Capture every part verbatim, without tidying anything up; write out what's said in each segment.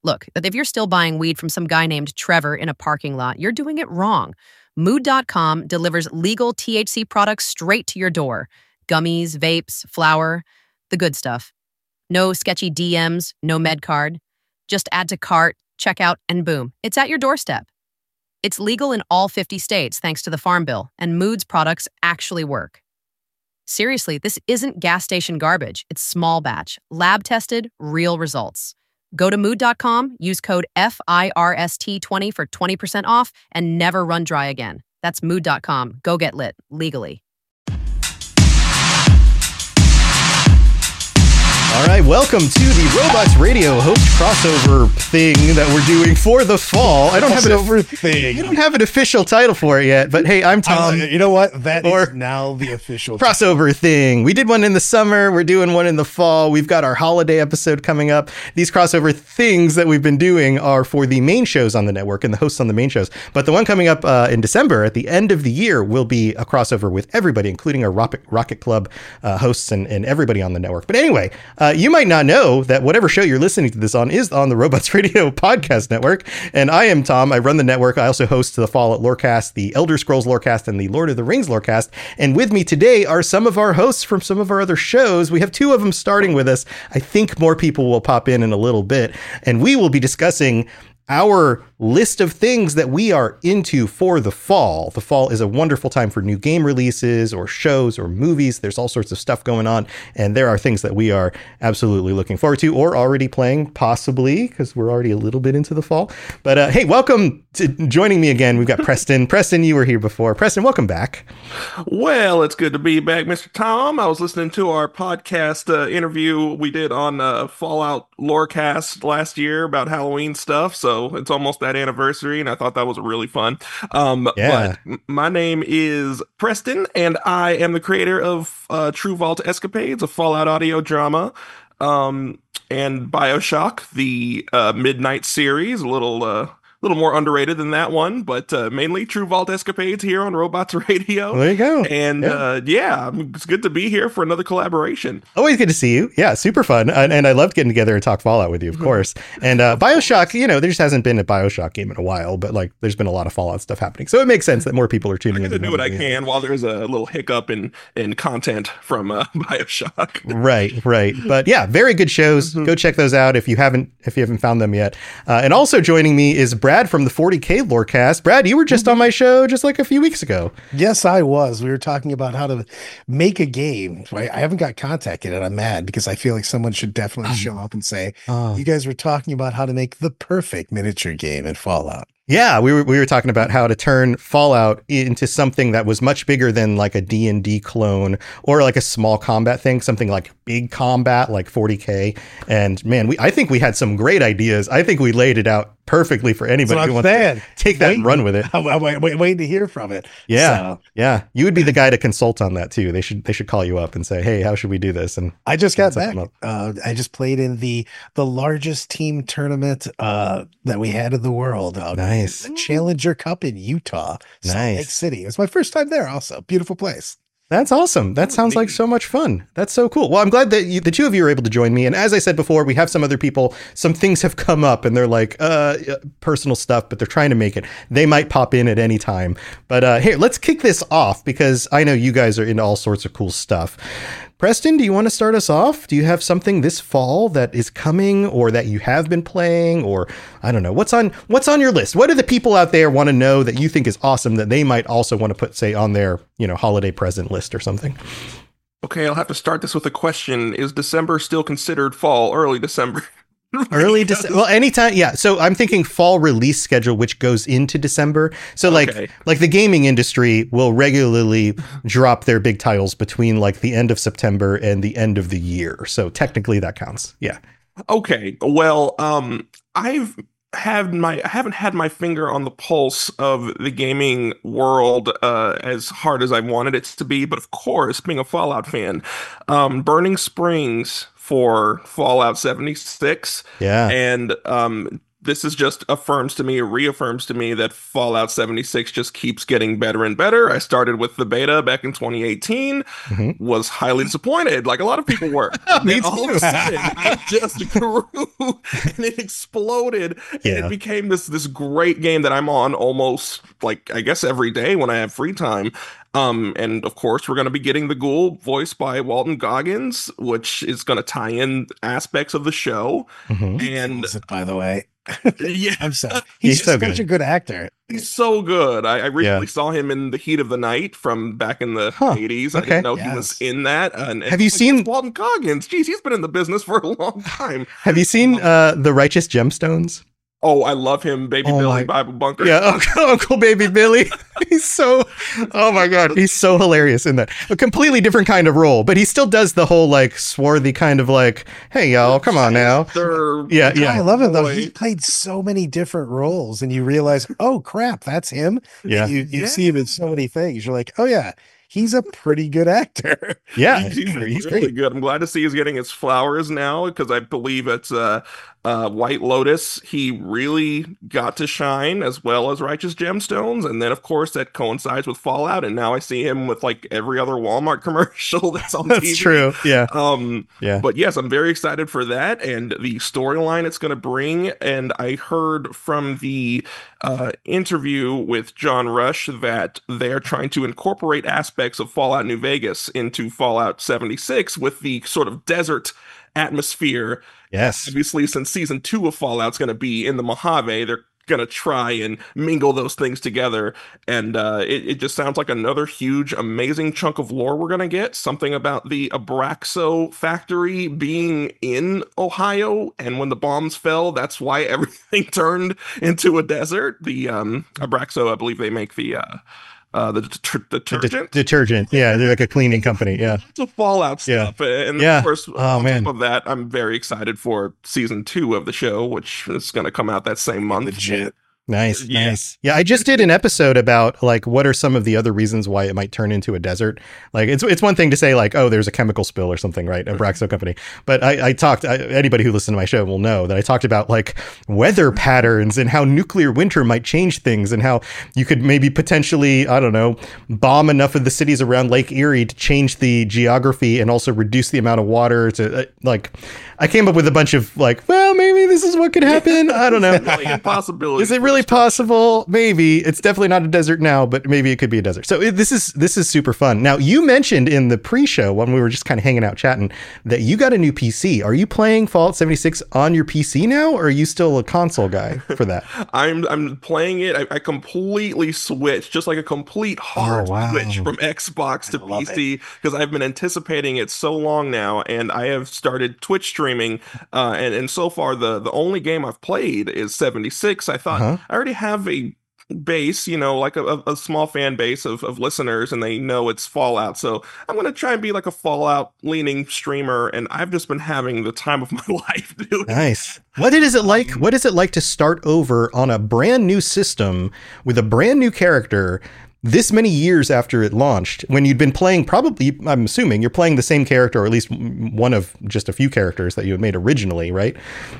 Look, if you're still buying weed from some guy named Trevor in a parking lot, you're doing it wrong. Mood dot com delivers legal T H C products straight to your door. Gummies, vapes, flour, the good stuff. No sketchy D Ms, no med card. Just add to cart, checkout, and boom, it's at your doorstep. It's legal in all fifty states thanks to the Farm Bill, and Mood's products actually work. Seriously, this isn't gas station garbage. It's small batch, lab tested, real results. Go to mood dot com, use code F I R S T twenty for twenty percent off, and never run dry again. That's mood dot com. Go get lit, legally. All right, welcome to the Robots Radio host crossover thing that we're doing for the fall. I don't have an thing. I don't have an official title for it yet, but hey, I'm Tom. Uh, you know what? That or is now the official crossover title. Thing. We did one in the summer. We're doing one in the fall. We've got our holiday episode coming up. These crossover things that we've been doing are for the main shows on the network and the hosts on the main shows. But the one coming up uh, in December at the end of the year will be a crossover with everybody, including our Rocket, Rocket Club uh, hosts and, and everybody on the network. But anyway, Uh, you might not know that whatever show you're listening to this on is on the Robots Radio podcast network. And I am Tom. I run the network. I also host the Fallout Lorecast, the Elder Scrolls Lorecast, and the Lord of the Rings Lorecast. And with me today are some of our hosts from some of our other shows. We have two of them starting with us. I think more people will pop in in a little bit. And we will be discussing our list of things that we are into for the fall. The fall is a wonderful time for new game releases or shows or movies. There's all sorts of stuff going on, and there are things that we are absolutely looking forward to or already playing, possibly, because we're already a little bit into the fall. But uh, hey, welcome to joining me again. We've got Preston. Preston, you were here before. Preston, welcome back. Well, it's good to be back, Mister Tom. I was listening to our podcast uh, interview we did on uh, Fallout Lorecast last year about Halloween stuff, so it's almost that anniversary, and I thought that was really fun. Um, yeah. But my name is Preston, and I am the creator of uh, True Vault Escapades, a Fallout audio drama, um, and BioShock, the uh, Midnight series, a little... Uh, A little more underrated than that one, but uh, mainly True Vault Escapades here on Robots Radio. There you go. And yeah. Uh, yeah, it's good to be here for another collaboration. Always good to see you. Yeah, super fun. And, and I loved getting together and talk Fallout with you, of course. And uh, BioShock, you know, there just hasn't been a BioShock game in a while, but like there's been a lot of Fallout stuff happening. So it makes sense that more people are tuning in. I'm going to do what I can while there's a little hiccup in, in content from uh, BioShock. Right, right. But yeah, very good shows. Mm-hmm. Go check those out if you haven't if you haven't found them yet. Uh, and also joining me is Brad from the forty K Lorecast. Brad, you were just on my show just like a few weeks ago. Yes, I was. We were talking about how to make a game. Right? I haven't got contacted and I'm mad because I feel like someone should definitely show up and say, oh. You guys were talking about how to make the perfect miniature game in Fallout. Yeah, we were we were talking about how to turn Fallout into something that was much bigger than like a D and D clone or like a small combat thing, something like big combat like forty K. And man, we I think we had some great ideas. I think we laid it out perfectly for anybody who wants saying. to take that wait, and run with it. I'm wait, wait, waiting to hear from it. Yeah, so. yeah. You would be the guy to consult on that too. They should they should call you up and say, hey, how should we do this? And I just got back. Uh, I just played in the the largest team tournament uh, that we had in the world. Uh, nice. The Challenger Cup in Utah, Salt nice. Lake City. It was my first time there. Also, beautiful place. That's awesome. That sounds like so much fun. That's so cool. Well, I'm glad that you, the two of you are able to join me. And as I said before, we have some other people. Some things have come up and they're like uh, personal stuff, but they're trying to make it. They might pop in at any time. But uh, here, let's kick this off because I know you guys are into all sorts of cool stuff. Preston, do you want to start us off? Do you have something this fall that is coming or that you have been playing? Or I don't know, what's on what's on your list? What do the people out there want to know that you think is awesome that they might also want to put, say, on their, you know, holiday present list or something? Okay, I'll have to start this with a question. Is December still considered fall, early December? Early December. Well, anytime. Yeah. So I'm thinking fall release schedule, which goes into December. So like, okay. like the gaming industry will regularly drop their big titles between like the end of September and the end of the year. So technically that counts. Yeah. Okay. Well, um, I've had my, I haven't had my finger on the pulse of the gaming world uh, as hard as I wanted it to be. But of course, being a Fallout fan, um, Burning Springs for Fallout seventy-six. Yeah. And um, this is just affirms to me, reaffirms to me that Fallout seventy-six just keeps getting better and better. I started with the beta back in twenty eighteen, mm-hmm. was highly disappointed, like a lot of people were. Me and too. all of a sudden, it just grew and it exploded. Yeah. And it became this this great game that I'm on almost, like, I guess every day when I have free time. Um, and of course, we're going to be getting the ghoul voiced by Walton Goggins, which is going to tie in aspects of the show. Mm-hmm. And it, by the way, yeah, I'm so he's, he's so such good. a good actor. He's so good. I, I recently yeah. saw him in The Heat of the Night from back in the huh. eighties. Okay. I didn't know yes. he was in that. And, and have you like, seen Walton Goggins? Geez, he's been in the business for a long time. Have you seen uh, The Righteous Gemstones? Oh, I love him, Baby oh Billy my, Bible Bunker. Yeah, Uncle, Uncle Baby Billy. He's so, oh my God, he's so hilarious in that. A completely different kind of role, but he still does the whole like swarthy kind of like, hey y'all, come on now. Sir, yeah, yeah. I love it though. He played so many different roles, and you realize, oh crap, that's him. Yeah, you you yeah. see him in so many things. You're like, oh yeah. He's a pretty good actor. Yeah, he's, he's, he's really great. good. I'm glad to see he's getting his flowers now because I believe it's uh, uh, White Lotus. He really got to shine as well as Righteous Gemstones, and then of course that coincides with Fallout. And now I see him with like every other Walmart commercial that's on that's T V. That's true. Yeah. Um. Yeah. But yes, I'm very excited for that and the storyline it's going to bring. And I heard from the uh, interview with John Rush that they're trying to incorporate aspects of Fallout New Vegas into Fallout seventy-six with the sort of desert atmosphere. Yes. Obviously, since season two of Fallout's going to be in the Mojave, they're going to try and mingle those things together. And uh, it, it just sounds like another huge, amazing chunk of lore we're going to get. Something about the Abraxo factory being in Ohio. And when the bombs fell, that's why everything turned into a desert. The um, Abraxo, I believe they make the... Uh, Uh, the det- detergent, the de- detergent, yeah, they're like a cleaning company, yeah. It's a Fallout stuff, yeah. and yeah. of course, oh, on man. top of that, I'm very excited for season two of the show, which is going to come out that same month. Legit. Nice, Yeah. nice. Yeah, I just did an episode about like what are some of the other reasons why it might turn into a desert. Like it's it's one thing to say like, oh, there's a chemical spill or something, right? A Abraxo company. But I, I talked. I, anybody who listened to my show will know that I talked about like weather patterns and how nuclear winter might change things, and how you could maybe potentially, I don't know, bomb enough of the cities around Lake Erie to change the geography and also reduce the amount of water to uh, like. I came up with a bunch of like, well, maybe this is what could happen. I don't know. Possibility. Is it really possible? Maybe. It's definitely not a desert now, but maybe it could be a desert. So it, this is this is super fun. Now, you mentioned in the pre-show when we were just kind of hanging out chatting that you got a new P C. Are you playing Fallout seventy-six on your P C now, or are you still a console guy for that? I'm I'm playing it. I, I completely switched, just like a complete hard Oh, wow. switch from Xbox to P C because I've been anticipating it so long now, and I have started Twitch streaming. Uh, and and so far the the only game I've played is seventy-six. I thought Uh-huh. I already have a base, you know, like a, a small fan base of, of listeners, and they know it's Fallout. So I'm going to try and be like a Fallout leaning streamer. And I've just been having the time of my life doing Nice. What is it like? What is it like to start over on a brand new system with a brand new character this many years after it launched, when you'd been playing probably, I'm assuming you're playing the same character, or at least one of just a few characters that you had made originally, right?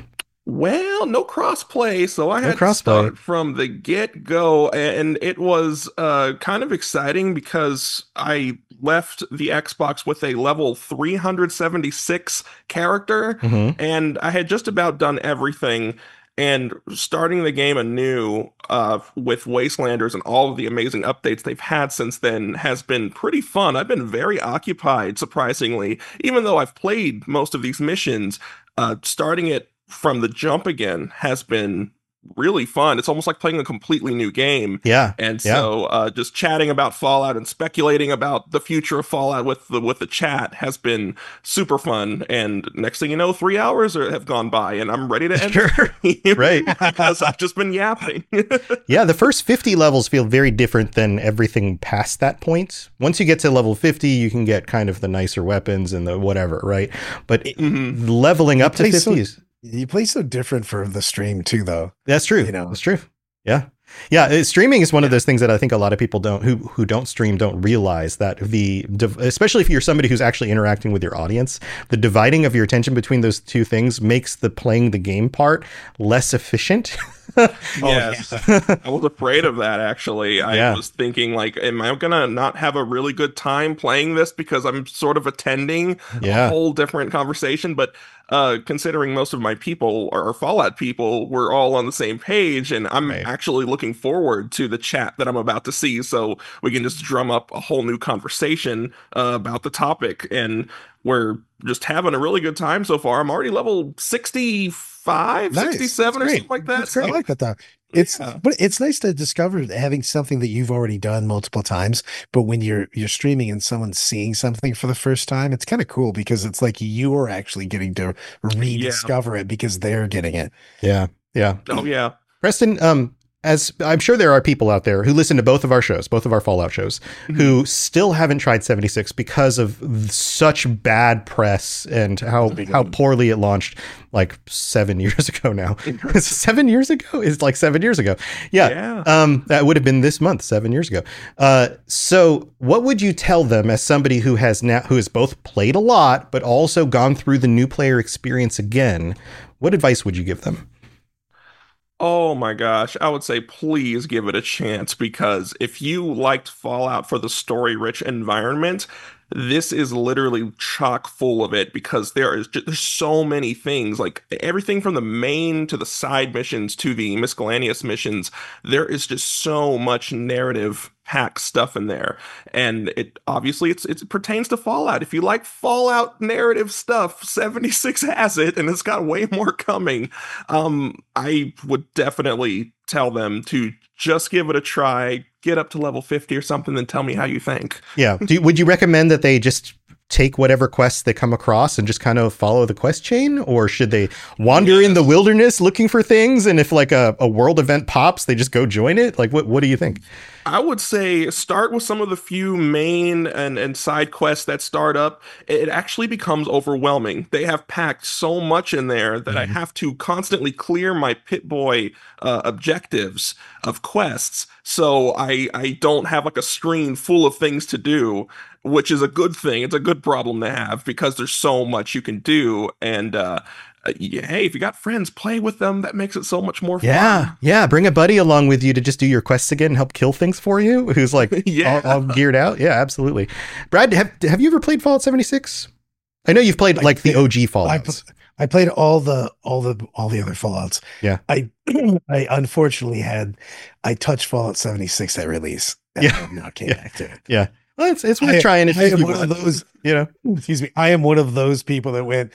Well, no crossplay, so I No had to crossplay. start from the get-go, and it was uh, kind of exciting because I left the Xbox with a level three hundred seventy-six character, Mm-hmm. and I had just about done everything. And starting the game anew uh, with Wastelanders and all of the amazing updates they've had since then has been pretty fun. I've been very occupied, surprisingly, even though I've played most of these missions. Uh, starting it from the jump again has been really fun. It's almost like playing a completely new game. Yeah. And yeah. so uh, just chatting about Fallout and speculating about the future of Fallout with the with the chat has been super fun. And next thing you know, three hours are, have gone by, and I'm ready to end Sure. it. Right. Because I've just been yapping. Yeah, the first fifty levels feel very different than everything past that point. Once you get to level fifty, you can get kind of the nicer weapons and the whatever, right? But Mhm. leveling up to play so- fifty is... You play so different for the stream too, though. That's true. You know. That's true. Yeah. Yeah, uh, streaming is one of those things that I think a lot of people don't who who don't stream don't realize that the div- especially if you're somebody who's actually interacting with your audience, the dividing of your attention between those two things makes the playing the game part less efficient. Yes. I was afraid of that actually. I Yeah. was thinking like, am I gonna not have a really good time playing this because I'm sort of attending Yeah. a whole different conversation? But uh considering most of my people are Fallout people, we're all on the same page, and I'm Right. actually looking forward to the chat that I'm about to see, so we can just drum up a whole new conversation uh, about the topic. And we're just having a really good time so far. I'm already level sixty-five, Nice. sixty-seven That's or great. something like that. That's great. I So, like that though. It's yeah. but it's nice to discover having something that you've already done multiple times. But when you're you're streaming and someone's seeing something for the first time, it's kind of cool because it's like you are actually getting to rediscover it because they're getting it. Yeah. Yeah. Oh yeah. Preston, um, as I'm sure there are people out there who listen to both of our shows, both of our Fallout shows, who still haven't tried seventy-six because of such bad press and how how poorly it launched like seven years ago now. seven years ago? It's like seven years ago. Yeah. Yeah. Um, that would have been this month, seven years ago. Uh, so what would you tell them as somebody who has now who has both played a lot, but also gone through the new player experience again? What advice would you give them? Oh my gosh, I would say please give it a chance, because if you liked Fallout for the story-rich environment, this is literally chock full of it, because there is just, there's so many things, like everything from the main to the side missions to the miscellaneous missions. There is just so much narrative packed stuff in there, and it obviously it's it pertains to Fallout. If you like Fallout narrative stuff, seventy-six has it, and it's got way more coming. Um, I would definitely tell them to just give it a try, get up to level fifty or something, then tell me how you think. Yeah. Do, would you recommend that they just take whatever quests they come across and just kind of follow the quest chain? Or should they wander in the wilderness looking for things? And if like a, a world event pops, they just go join it? Like, what, what do you think? I would say start with some of the few main and, and side quests that start up. It actually becomes overwhelming. They have packed so much in there that I have to constantly clear my Pip-Boy uh, objectives of quests. So I, I don't have like a screen full of things to do, which is a good thing. It's a good problem to have, because there's so much you can do. And uh, uh, yeah, hey, if you got friends, play with them. That makes it so much more fun. Yeah. Yeah. Bring a buddy along with you to just do your quests again and help kill things for you, who's like Yeah. all, all geared out. Yeah, absolutely. Brad, have, have you ever played Fallout seventy-six? I know you've played I like the did. O G I, Fallouts. pl- I played all the all the all the other Fallouts. Yeah. I I unfortunately had I touched Fallout seventy-six at release. And Yeah. I have not came Yeah. back to it. Yeah. Well, it's, it's worth I, trying if I am you one of want, those. you know. Excuse me. I am one of those people that went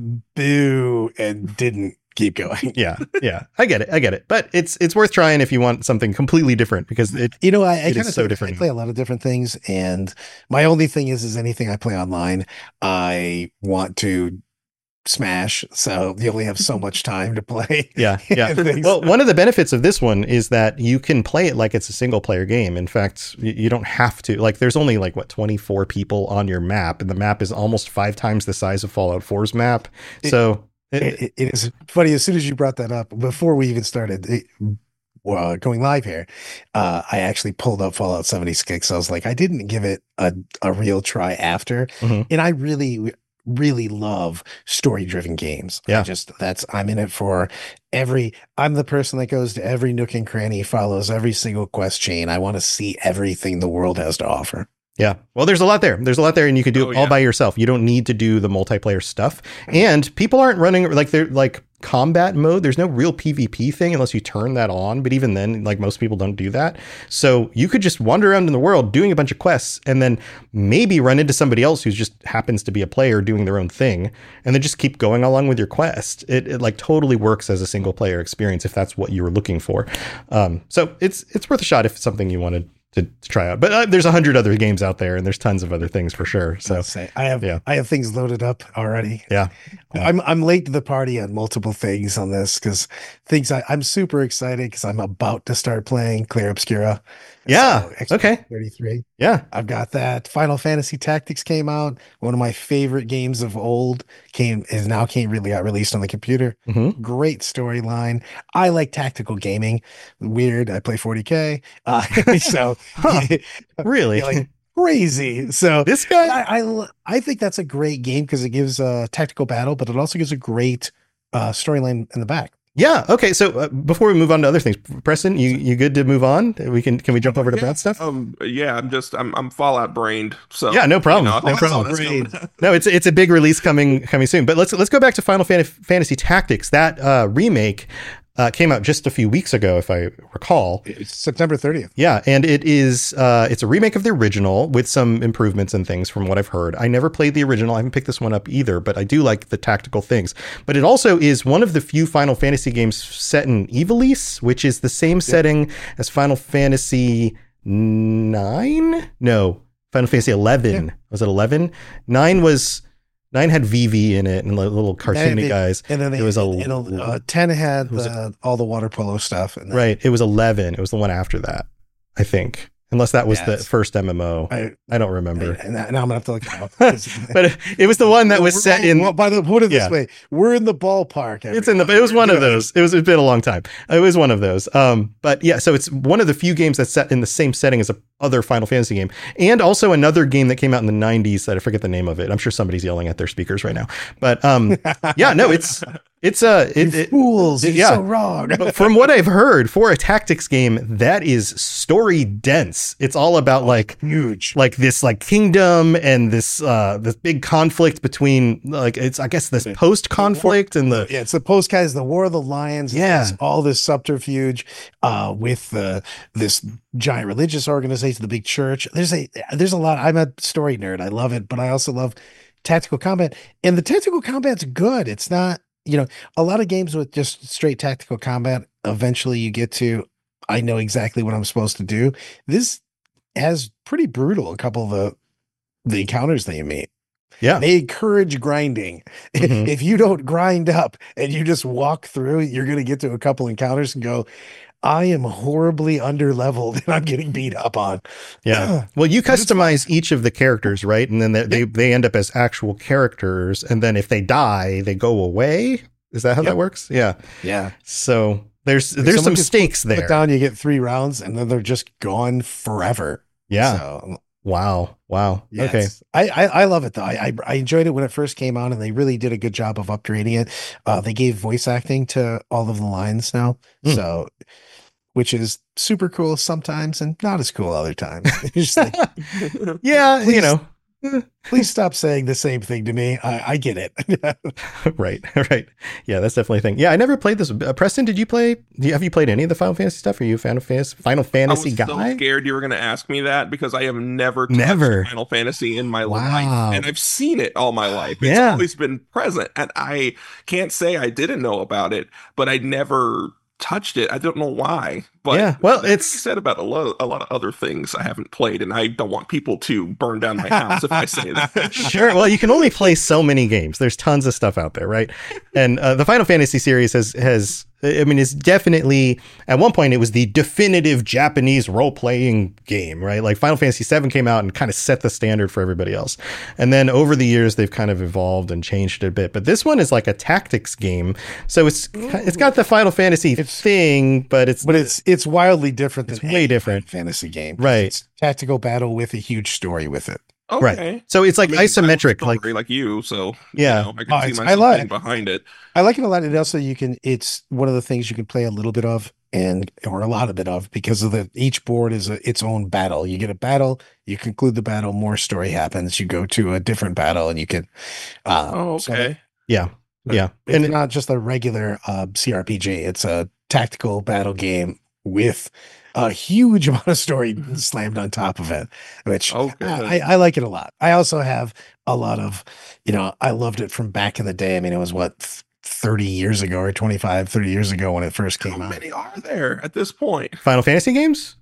boo and didn't keep going. Yeah. Yeah. I get it. I get it. But it's it's worth trying if you want something completely different, because it You know, I, I It is kind of so so different. I play a lot of different things, and my only thing is, is anything I play online, I want to smash. So you only have so much time to play. Yeah, yeah. and things. Well, one of the benefits of this one is that you can play it like it's a single player game. In fact, y- you don't have to. Like, there's only like what twenty-four people on your map, and the map is almost five times the size of Fallout four's map. It- So it, it, it- it is funny. As soon as you brought that up, before we even started it, uh, going live here, uh, I actually pulled up Fallout seventy-six. I was like, I didn't give it a, a real try after. Mhm. And I really, really love story driven games. Yeah. I just, that's, I'm in it for every, I'm the person that goes to every nook and cranny, follows every single quest chain. I want to see everything the world has to offer. Yeah. Well, there's a lot there. There's a lot there, and you can do Oh, it all yeah. by yourself. You don't need to do the multiplayer stuff. And people aren't running like they're like combat mode. There's no real PvP thing unless you turn that on. But even then, like most people don't do that. So you could just wander around in the world doing a bunch of quests, and then maybe run into somebody else who just happens to be a player doing their own thing, and then just keep going along with your quest. It, it like totally works as a single player experience if that's what you were looking for. Um, so it's it's worth a shot if it's something you wanted to, to try out. But uh, there's a hundred other games out there, and there's tons of other things for sure. So I'll say I have yeah. I have things loaded up already. yeah, Yeah. I'm I'm late to the party on multiple things on this because things I, I'm super excited because I'm about to start playing Clair Obscura. Yeah. So, X Okay. thirty-three. Yeah. I've got that. Final Fantasy Tactics came out. One of my favorite games of old came is now came really got released on the computer. Mm-hmm. Great storyline. I like tactical gaming. Weird. I play forty K. Uh, so Huh. Really? yeah, like crazy. So This guy? I, I I think that's a great game because it gives a tactical battle, but it also gives a great uh, storyline in the back. Yeah. Okay. So uh, before we move on to other things, Preston, you you good to move on? We can can we jump over to Yeah, Brad stuff? Um, yeah, I'm just I'm I'm Fallout brained. So Yeah, no problem. you know, No that's all problem. that's coming. No, it's it's a big release coming coming soon. But let's let's go back to Final Fan- Fantasy Tactics. That uh, remake uh, came out just a few weeks ago, if I recall. It's September thirtieth. Yeah, and it is uh, it's a remake of the original with some improvements and things from what I've heard. I never played the original. I haven't picked this one up either, but I do like the tactical things. But it also is one of the few Final Fantasy games set in Ivalice, which is the same setting as Final Fantasy nine? No, Final Fantasy eleven. Yeah. Was it eleven? nine was nine had Vivi in it and like little cartoony they- guys. And then they, It was a- and, uh, ten had was the, all the water polo stuff. And then Right. It was eleven. It was the one after that, I think. Unless that was Yeah, the it's- first M M O. I, I don't remember. and now I'm gonna have to look it up. But it, it was the one that was We're set all- in. Well, by the put it this yeah. way, we're in the ballpark. It's in the. everybody. It was one We're of doing those. It was. It's been a long time. It was one of those. Um. But yeah. So it's one of the few games that's set in the same setting as a other Final Fantasy game, and also another game that came out in the nineties that I forget the name of it. I'm sure somebody's yelling at their speakers right now. But um. Yeah. No. It's. It's a. You It, it, fools! You're yeah. so wrong. but from what I've heard, for a tactics game, that is story dense. It's all about like Huge. like this like kingdom and this uh this big conflict between like it's I guess this post conflict and the Yeah, it's the post guys, the War of the Lions. Yeah. It's all this subterfuge uh, with the this giant religious organization, the big church. There's a there's a lot. I'm a story nerd. I love it, but I also love tactical combat. And the tactical combat's good. It's not, you know, a lot of games with just straight tactical combat, eventually you get to, I know exactly what I'm supposed to do. This has pretty brutal a couple of the the encounters that you meet. yeah They encourage grinding. Mhm. If you don't grind up and you just walk through, you're going to get to a couple encounters and go, I am horribly underleveled and I'm getting beat up on. yeah. Well, you customize each of the characters, right? And then they they, they end up as actual characters, and then if they die, they go away. Is that how Yep. that works? Yeah. Yeah. So there's If there's some someone gets stakes Put there. down, you get three rounds and then they're just gone forever. Yeah. So, Wow. Wow. yes. Okay. I, I, I love it though. I, I I enjoyed it when it first came out and they really did a good job of upgrading it. Uh, they gave voice acting to all of the lines now. Mm. So, which is super cool sometimes and not as cool other times. It's just like, Yeah. You Please- know. please stop saying the same thing to me. I, I get it. Right, right. Yeah, that's definitely a thing. Yeah, I never played this. Uh, Preston, did you play? Do you, have you played any of the Final Fantasy stuff? Are you a Final Fantasy, Final I Fantasy was guy? so scared you were going to ask me that because I have never touched Never. Final Fantasy in my Wow. life, and I've seen it all my life. It's Yeah. always been present, and I can't say I didn't know about it, but I never touched it. I don't know why. But Yeah, well, that can be it's- said about a lot, a lot of other things I haven't played, and I don't want people to burn down my house if I say that. Sure. Well, you can only play so many games. There's tons of stuff out there, right? And uh, the Final Fantasy series has has I mean, it's definitely at one point it was the definitive Japanese role playing game, right? Like Final Fantasy seven came out and kind of set the standard for everybody else. And then over the years they've kind of evolved and changed it a bit. But this one is like a tactics game, so it's it's got the Final Fantasy thing, but it's But it's it's wildly different than It's way any different. fantasy game. Right. It's tactical battle with a huge story with it. Okay. right. So it's like I mean, I isometric, love like story like you, so Yeah. you know, I can Oh, see it's- I myself like- getting behind it. I like it a lot. And also you can it's one of the things you can play a little bit of and or a lot of bit of because of the each board is a, its own battle. You get a battle, you conclude the battle, more story happens. You go to a different battle and you can uh Oh, so okay. yeah, yeah, it's and not just a regular uh, C R P G. It's a tactical battle game with a huge amount of story slammed on top of it, which Okay. I, I like it a lot. I also have a lot of, you know, I loved it from back in the day. I mean, it was what, thirty years ago or twenty-five, thirty years ago when it first came How out. many are there at this point? Final Fantasy games.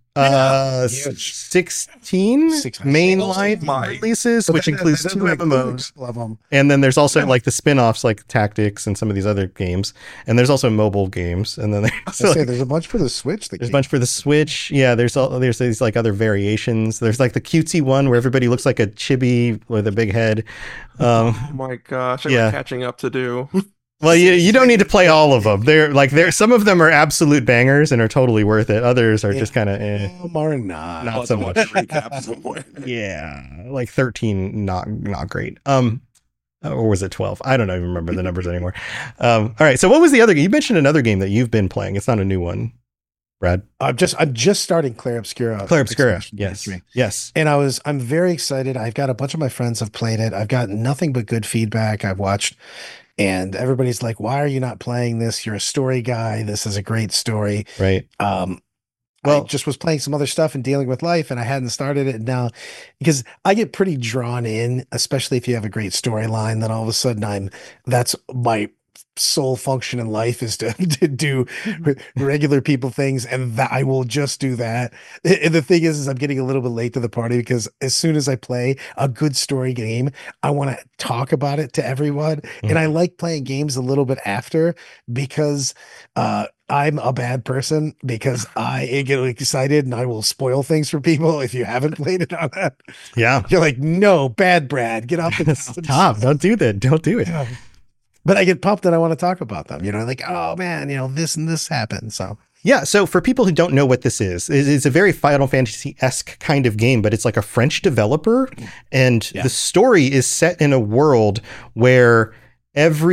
Uh, Huge. sixteen sixteen. mainline My- releases, But which that- that- includes that two doesn't M M include Os. all of them. And then there's also Yeah. like the spin-offs like Tactics and some of these other games. And there's also mobile games. And then there's, I so, say like, there's a bunch for the Switch. That there's a came- bunch for the Switch. Yeah, there's all there's these like other variations. There's like the cutesy one where everybody looks like a chibi with a big head. Um, Oh my gosh, I Yeah. got catching up to do. well, you you don't need to play all of them. They're like they're some of them are absolute bangers and are totally worth it. Others are just kind of eh. Some are not. Not I'll so have much. to watch a recap somewhere. Yeah, like thirteen, not not great. Um, or was it twelve? I don't even remember the numbers anymore. Um, all right. So what was the other game? You mentioned another game that you've been playing. It's not a new one, Brad. I'm just I'm just starting Claire Obscura. Claire Obscura. Expansion Yes. three. Yes. And I was I'm very excited. I've got a bunch of my friends have played it. I've got nothing but good feedback. I've watched, and everybody's like, "Why are you not playing this? You're a story guy. This is a great story." Right. Um, Well- I just was playing some other stuff and dealing with life, and I hadn't started it now because I get pretty drawn in, especially if you have a great storyline. Then all of a sudden, I'm that's my sole function in life is to, to do regular people things, and that I will just do that. And the thing is, is I'm getting a little bit late to the party because as soon as I play a good story game, I want to talk about it to everyone, and I like playing games a little bit after because uh I'm a bad person because I get excited and I will spoil things for people if you haven't played it on that. Yeah. You're like, no, bad Brad, get off the couch. Stop. Don't do that. Don't do it. Yeah. But I get pumped and I want to talk about them. You know, like, oh man, you know, this and this happened. So Yeah, so for people who don't know what this is, it- it's a very Final Fantasy-esque kind of game, but it's like a French developer, and Yeah. the story is set in a world where every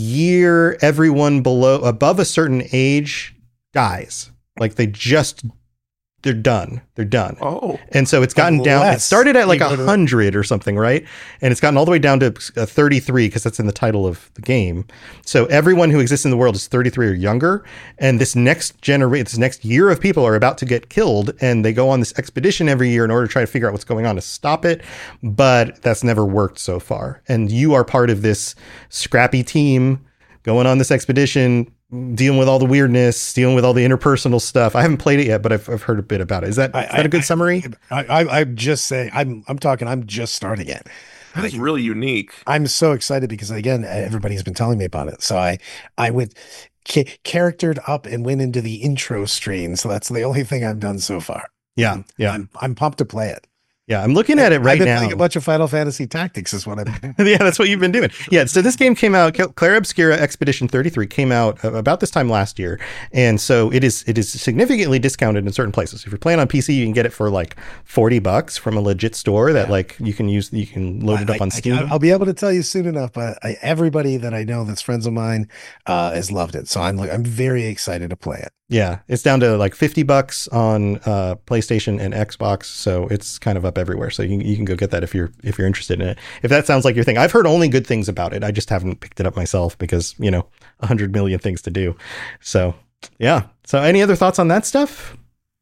year, everyone below above a certain age dies. Like they just they're done. They're done. Oh, And so it's gotten down. It Unless started at like you a go to- hundred or something, right? And it's gotten all the way down to uh, thirty-three because that's in the title of the game. So everyone who exists in the world is thirty-three or younger. And this next generation, this next year of people are about to get killed, and they go on this expedition every year in order to try to figure out what's going on to stop it. But that's never worked so far. And you are part of this scrappy team going on this expedition, dealing with all the weirdness, dealing with all the interpersonal stuff. I haven't played it yet, but I've, I've heard a bit about it. Is that, I- is that a good I- summary? I, I, I'm just saying, I'm, I'm talking, I'm just starting it. that's really unique. I'm so excited because again, everybody's been telling me about it. So I, I went ca- charactered up and went into the intro screen. So that's the only thing I've done so far. Yeah. Yeah. I'm, I'm pumped to play it. Yeah, I'm looking at it right I've been now. playing a bunch of Final Fantasy Tactics is what I'm Yeah, that's what you've been doing. Yeah, so this game came out. Claire Obscura Expedition thirty-three came out uh, about this time last year, and so it is it is significantly discounted in certain places. If you're playing on P C, you can get it for like forty bucks from a legit store that Yeah. like you can use. You can load it up I- on I- Steam. I'll be able to tell you soon enough, but I, everybody that I know that's friends of mine uh, has loved it. So I'm like, I'm very excited to play it. Yeah, it's down to like fifty bucks on uh, PlayStation and Xbox, so it's kind of up everywhere. So you, you can go get that if you're if you're interested in it. If that sounds like your thing, I've heard only good things about it. I just haven't picked it up myself because you know a hundred million things to do. So yeah. So any other thoughts on that stuff?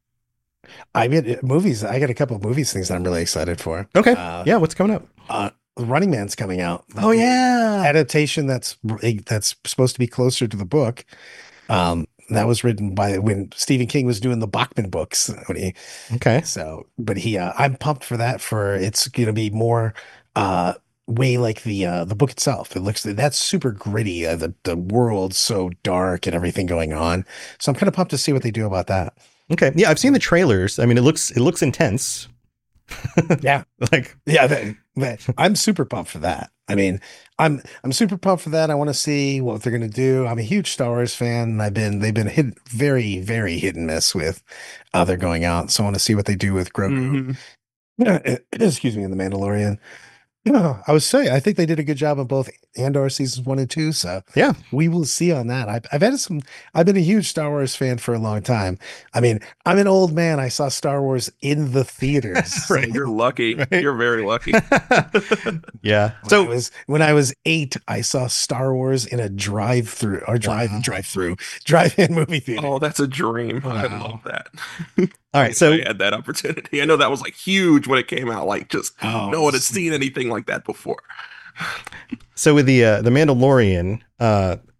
I mean, movies. I got a couple of movies things that I'm really excited for. Okay. Uh, yeah. What's coming up? Uh, Running Man's coming out. Oh yeah. Adaptation that's that's supposed to be closer to the book. Um, that was written by when Stephen King was doing the Bachman books. When he, Okay. so, but he, uh, I'm pumped for that. For it's going to be more, uh, way like the uh, the book itself. It looks that's super gritty. Uh, the the world's so dark and everything going on. So I'm kind of pumped to see what they do about that. Okay. Yeah, I've seen the trailers. I mean, it looks it looks intense. Yeah. Like Yeah, that, that, I'm super pumped for that. I mean, I'm I'm super pumped for that. I want to see what they're going to do. I'm a huge Star Wars fan, and I've been they've been hit very very hit and miss with uh, they're going out. So I want to see what they do with Grogu. Mhm. Excuse me, in the Mandalorian. Yeah, I was saying I think they did a good job on both Andor seasons one and two. So yeah. we will see on that. I've, I've had some. I've been a huge Star Wars fan for a long time. I mean, I'm an old man. I saw Star Wars in the theaters. Right. You're lucky. Right. You're very lucky. Yeah. When I So was when I was eight, I saw Star Wars in a drive-through or drive Wow. drive-through drive-in movie theater. Oh, that's a dream. I Wow. love that. all right. So I had that opportunity. I know that was like huge when it came out. Like just Oh, no one had seen anything like that before. so with the uh, the Mandalorian, uh,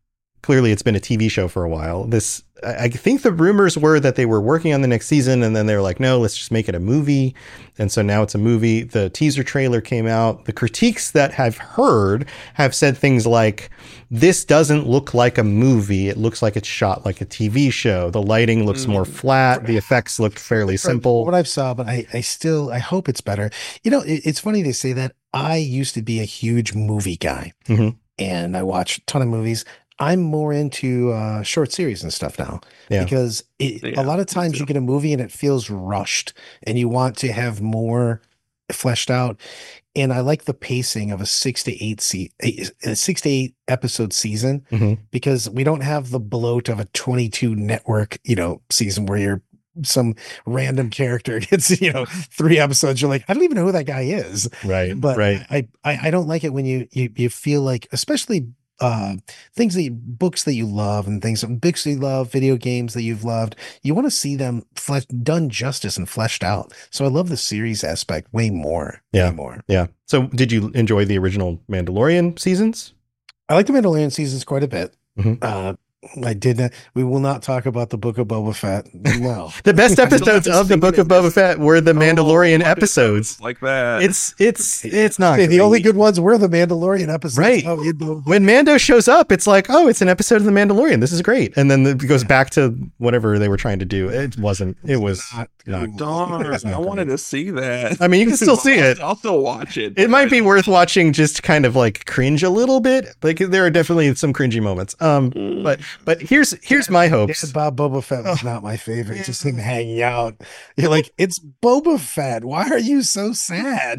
clearly it's been a T V show for a while. This, I think the rumors were that they were working on the next season, and then they were like, no, let's just make it a movie. And so now it's a movie. The teaser trailer came out. The critiques that I've heard have said things like, this doesn't look like a movie. It looks like it's shot like a T V show. The lighting looks more flat. The effects look fairly simple. What I've saw, but I, I still, I hope it's better. You know, it, it's funny they say that. I used to be a huge movie guy, mm-hmm. and I watch a ton of movies. I'm more into uh, short series and stuff now yeah. because it, yeah, a lot of times you get a movie and it feels rushed and you want to have more fleshed out. And I like the pacing of a six to eight se- a six to eight episode season mm-hmm. because we don't have the bloat of a twenty-two network, you know, season where you're some random character gets, you know, three episodes. You're like, I don't even know who that guy is. Right. But right. I, I, I don't like it when you, you, you feel like, especially uh, things that you, books that you love and things, books that you love, video games that you've loved, you want to see them flesh, done justice and fleshed out. So I love the series aspect way more. Yeah. Way more. Yeah. So did you enjoy the original Mandalorian seasons? I like the Mandalorian seasons quite a bit. Mm-hmm. Uh, I did not. We will not talk about the Book of Boba Fett. No. The best episodes of the Book of Boba Fett were the Mandalorian oh, episodes. Like that. It's it's it's not. Okay, the only good ones were the Mandalorian episodes. Right. Oh, you know. When Mando shows up, it's like, oh, it's an episode of the Mandalorian. This is great. And then it goes back to whatever they were trying to do. It wasn't. It was. Not, not, darn. not I wanted to see that. I mean, you can still see it. I'll still watch it. It might be worth watching just to kind of like cringe a little bit. Like there are definitely some cringy moments. Um, mm. but but here's here's my hopes. Dad Bob Boba Fett was oh, not my favorite. Yeah. Just him hanging out. You're like, it's Boba Fett. Why are you so sad?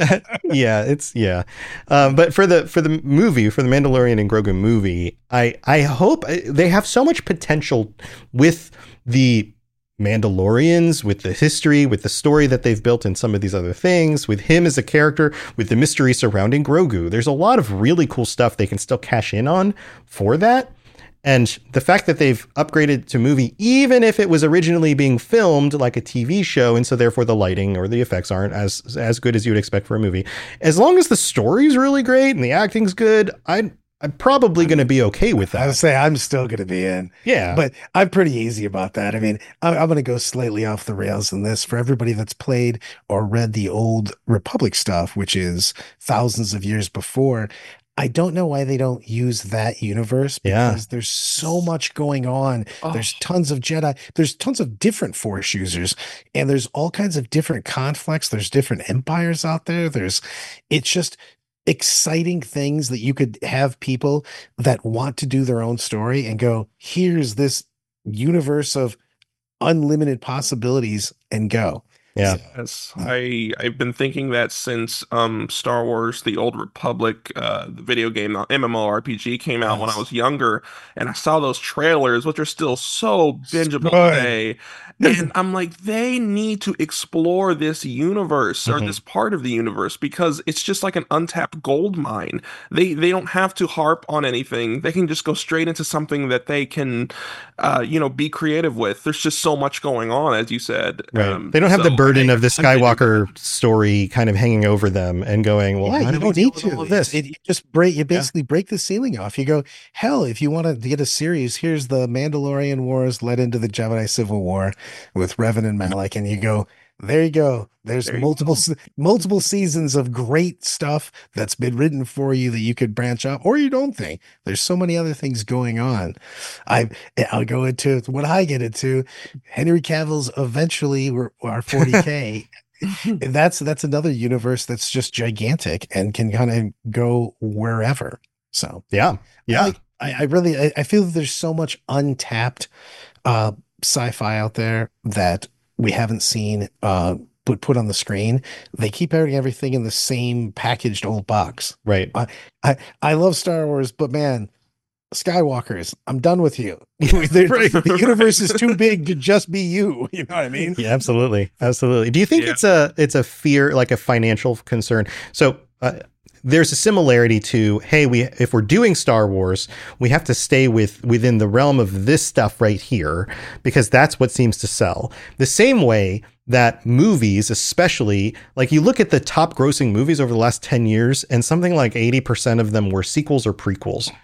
yeah, it's yeah. Um, but for the for the movie, for the Mandalorian and Grogu movie, I I hope they have so much potential with the Mandalorians, with the history, with the story that they've built in some of these other things, with him as a character, with the mystery surrounding Grogu. There's a lot of really cool stuff they can still cash in on for that. And the fact that they've upgraded to movie, even if it was originally being filmed like a T V show, and so therefore the lighting or the effects aren't as as good as you would expect for a movie, as long as the story's really great and the acting's good, I I'm probably going to be okay with that. I would say I'm still going to be in. Yeah. But I'm pretty easy about that. I mean, I'm, I'm going to go slightly off the rails in this. For everybody that's played or read the old Republic stuff, which is thousands of years before, I don't know why they don't use that universe because yeah. there's so much going on. Oh. There's tons of Jedi. There's tons of different Force users, and there's all kinds of different conflicts. There's different empires out there. There's, it's just exciting things that you could have people that want to do their own story and go, here's this universe of unlimited possibilities and go. Yeah. Yes. I, I've been thinking that since um, Star Wars, The Old Republic, uh, the video game, the MMORPG came out yes. when I was younger, and I saw those trailers, which are still so bingeable today. And I'm like, they need to explore this universe or mm-hmm. this part of the universe because it's just like an untapped gold mine. They they don't have to harp on anything. They can just go straight into something that they can, uh, you know, be creative with. There's just so much going on, as you said. Right. Um, they don't have so the burden I, of the Skywalker story kind of hanging over them and going, well, yeah, how you do don't we need deal with to. all of this? It, it just break. You basically yeah. break the ceiling off. You go, hell, if you want to get a series, here's the Mandalorian Wars led into the Jedi Civil War with Revan and Malak, and you go, there you go. There's there multiple go. multiple seasons of great stuff that's been written for you that you could branch off, or you don't think. There's so many other things going on. I I'll go into what I get into. Henry Cavill's eventually our forty K. that's that's another universe that's just gigantic and can kind of go wherever. So yeah, yeah. I, I, I really I, I feel that there's so much untapped uh, sci-fi out there that we haven't seen uh, put put on the screen. They keep putting everything in the same packaged old box. Right. I I, I love Star Wars, but man, Skywalkers, I'm done with you. the, the universe is too big to just be you. You know what I mean? Yeah, absolutely, absolutely. Do you think yeah. it's a it's a fear, like a financial concern? So. Uh, There's a similarity to, hey, we if we're doing Star Wars, we have to stay with within the realm of this stuff right here because that's what seems to sell. The same way that movies, especially, like you look at the top grossing movies over the last ten years and something like eighty percent of them were sequels or prequels.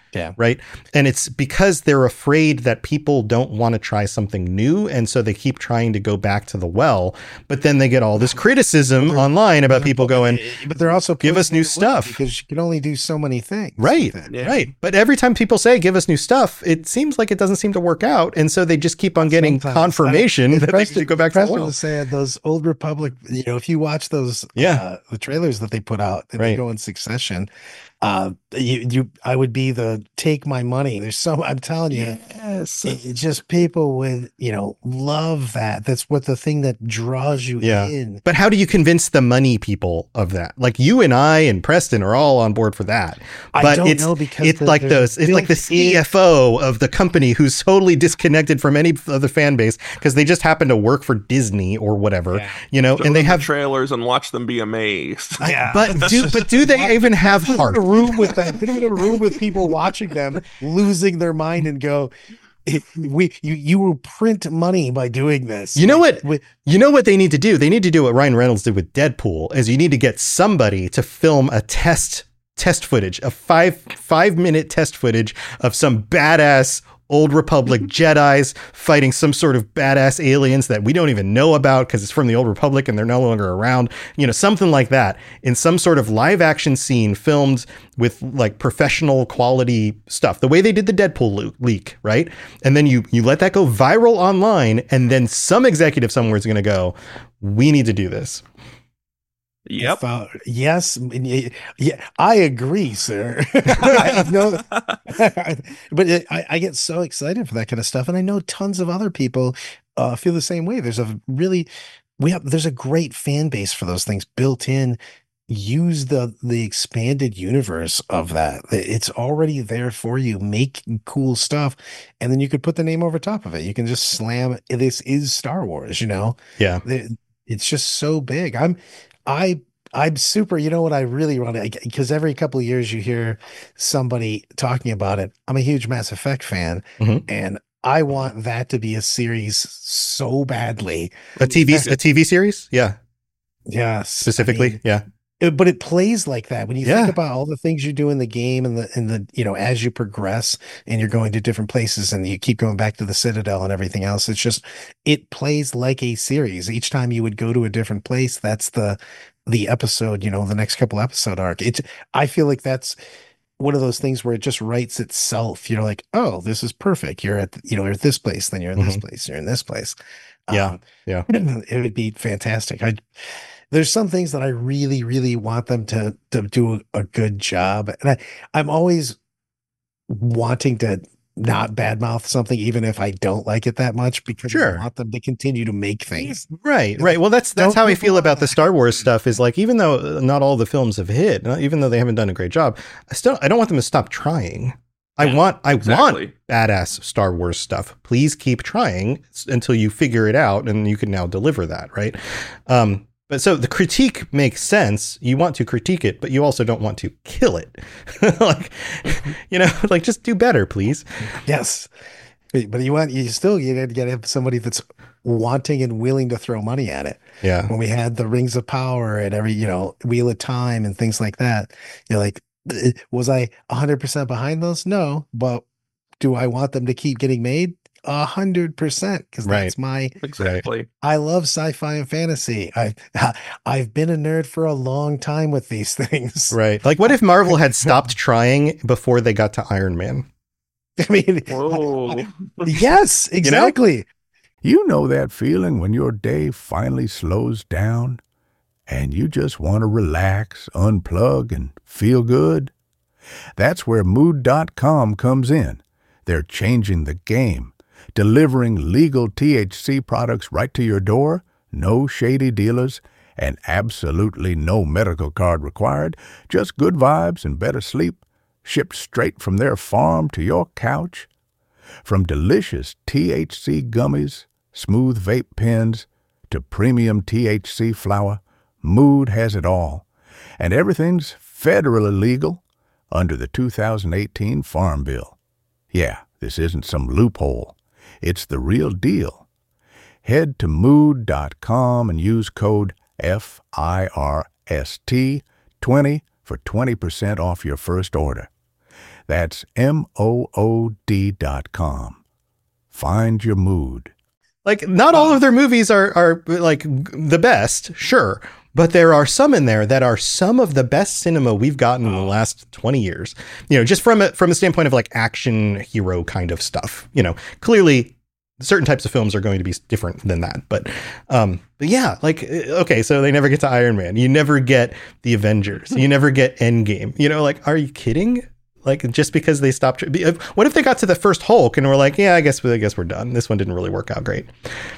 Yeah. Right. And it's because they're afraid that people don't want to try something new. And so they keep trying to go back to the well. But then they get all this criticism online about people going, but they're also give us new stuff because you can only do so many things. Right. Yeah. Right. But every time people say, give us new stuff, it seems like it doesn't seem to work out. And so they just keep on getting Sometimes. confirmation I, that they should go back to the well. Was saying those Old Republic, you know, if you watch those, yeah, uh, the trailers that they put out, and right. they go in succession. Uh, you, you, I would be the take my money. There's so, I'm telling you, yes. it, it just people would, you know, love that. That's what the thing that draws you yeah. in. But how do you convince the money people of that? Like you and I and Preston are all on board for that. But I don't it's, know because it's the, like those, it's like the C F O of the company who's totally disconnected from any other fan base because they just happen to work for Disney or whatever, yeah. you know, Show and they have the trailers and watch them be amazed. Yeah. But do, but do they even have heart? Room with that. They don't have a room with people watching them losing their mind and go, we you you will print money by doing this. You know what? We, you know what they need to do? They need to do what Ryan Reynolds did with Deadpool, is you need to get somebody to film a test test footage, a five five minute test footage of some badass Old Republic Jedis fighting some sort of badass aliens that we don't even know about because it's from the Old Republic and they're no longer around. You know, something like that in some sort of live action scene filmed with like professional quality stuff, the way they did the Deadpool le- leak, right? And then you you let that go viral online, and then some executive somewhere is going to go, we need to do this. Yep. Uh, yes. Yeah, I agree, sir. I know, but it, I, I get so excited for that kind of stuff, and I know tons of other people uh, feel the same way. There's a really, we have, there's a great fan base for those things built in. Use the the expanded universe of that. It's already there for you. Make cool stuff, and then you could put the name over top of it. You can just slam. This is Star Wars. You know. Yeah. It's just so big. I'm. I I'm super, you know what I really want to, because every couple of years you hear somebody talking about it. I'm a huge Mass Effect fan, mm-hmm. and I want that to be a series so badly. A T V a T V series? Yeah. Yes. Specifically, I mean, yeah. It, but it plays like that when you yeah. think about all the things you do in the game and the and the you know as you progress and you're going to different places and you keep going back to the Citadel and everything else. It's just it plays like a series. Each time you would go to a different place, that's the the episode. You know, the next couple episode arc. It's I feel like that's one of those things where it just writes itself. You're like, oh, this is perfect. You're at you know you're at this place, then you're in mm-hmm. this place, you're in this place. Yeah, um, yeah. It would be fantastic. I. There's some things that I really, really want them to to do a good job. And I, I'm always wanting to not badmouth something, even if I don't like it that much, because sure. I want them to continue to make things. Right, right. Well, that's that's how I feel about the Star Wars stuff is like, even though not all the films have hit, even though they haven't done a great job, I still I don't want them to stop trying. I yeah, want I exactly. want badass Star Wars stuff. Please keep trying until you figure it out and you can now deliver that, right? Um But so the critique makes sense. You want to critique it, but you also don't want to kill it. Like, you know, like just do better, please. Yes. But you want, you still, you got to have somebody that's wanting and willing to throw money at it. Yeah. When we had the Rings of Power and every, you know, Wheel of Time and things like that, you're like, was I one hundred percent behind those? No. But do I want them to keep getting made? A hundred percent, because right. that's my exactly. I love sci-fi and fantasy. I I've been a nerd for a long time with these things. Right. Like, what if Marvel had stopped trying before they got to Iron Man? I mean, I, I, yes, exactly. You know? you know that feeling when your day finally slows down and you just want to relax, unplug, and feel good? That's where Mood dot com comes in. They're changing the game. Delivering legal T H C products right to your door, no shady dealers, and absolutely no medical card required, just good vibes and better sleep, shipped straight from their farm to your couch. From delicious T H C gummies, smooth vape pens, to premium T H C flower, Mood has it all. And everything's federally legal under the two thousand eighteen Farm Bill. Yeah, this isn't some loophole. It's the real deal. Head to Mood dot com and use code F I R S T twenty for twenty percent off your first order. That's M O O D dot com. Find your mood. Like, not all of their movies are, are like the best, sure. But there are some in there that are some of the best cinema we've gotten in the last twenty years. You know, just from a, from a standpoint of like action hero kind of stuff. You know, clearly certain types of films are going to be different than that. But, um, but yeah, like, okay, so they never get to Iron Man. You never get the Avengers. You never get Endgame. You know, like, are you kidding? Like, just because they stopped. What if they got to the first Hulk and were like, yeah, I guess I guess we're done. This one didn't really work out great.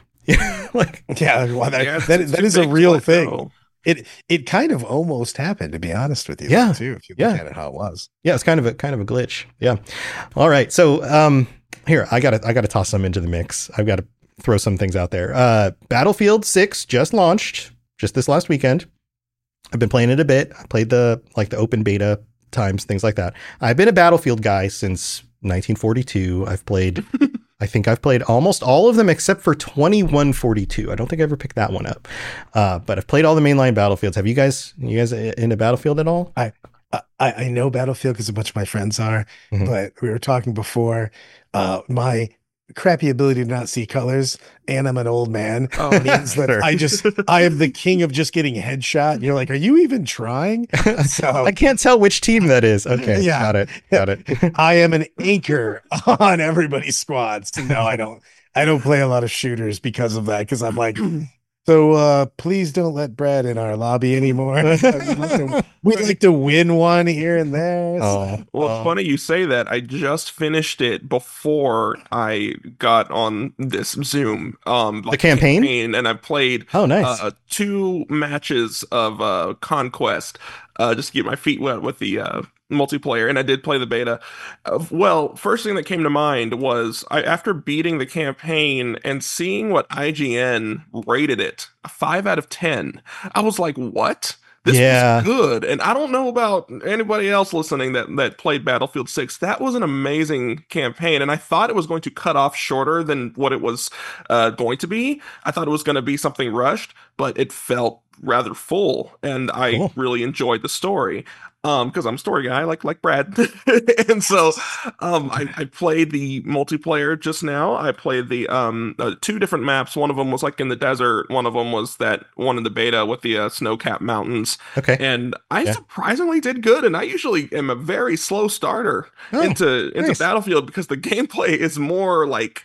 Like, yeah, well, that, yeah, that, that is a real thing. Though. It it kind of almost happened, to be honest with you. Yeah, too. If you yeah. look at it, how it was. Yeah, it's kind of a kind of a glitch. Yeah. All right. So um, here I gotta I gotta toss some into the mix. I've got to throw some things out there. Uh, Battlefield six just launched just this last weekend. I've been playing it a bit. I played the like the open beta times, things like that. I've been a Battlefield guy since nineteen forty-two. I've played. I think I've played almost all of them except for twenty-one forty-two. I don't think I ever picked that one up. Uh, but I've played all the mainline Battlefields. Have you guys, you guys into Battlefield at all? I I, I know Battlefield because a bunch of my friends are, Mhm. but we were talking before. Uh, my crappy ability to not see colors, and I'm an old man, Oh, means that sure. I just I am the king of just getting headshot. You're like, are you even trying? So I can't tell which team that is. Okay, Yeah. got it, got it. I am an anchor on everybody's squads. So no, I don't. I don't play a lot of shooters because of that. Because I'm like, so uh, please don't let Brad in our lobby anymore. We'd like to, we'd like to win one here and there. So- Oh, Well, oh. it's funny you say that. I just finished it before I got on this Zoom. Um, like, campaign? and I played Oh, nice. uh, two matches of uh, Conquest uh, just to get my feet wet with the uh, multiplayer, and I did play the beta. Uh, well, first thing that came to mind was I, after beating the campaign and seeing what I G N rated it, a five out of ten. I was like, what? This Yeah. was good. And I don't know about anybody else listening that, that played Battlefield six. That was an amazing campaign. And I thought it was going to cut off shorter than what it was uh, going to be. I thought it was going to be something rushed, but it felt rather full. And I Cool. really enjoyed the story. Um, because I'm a story guy, like like Brad, and so um, I, I played the multiplayer just now. I played the um uh, two different maps. One of them was like in the desert. One of them was that one in the beta with the uh, snow-capped mountains. Okay. And I Yeah. surprisingly did good. And I usually am a very slow starter Oh, into into nice. Battlefield because the gameplay is more like.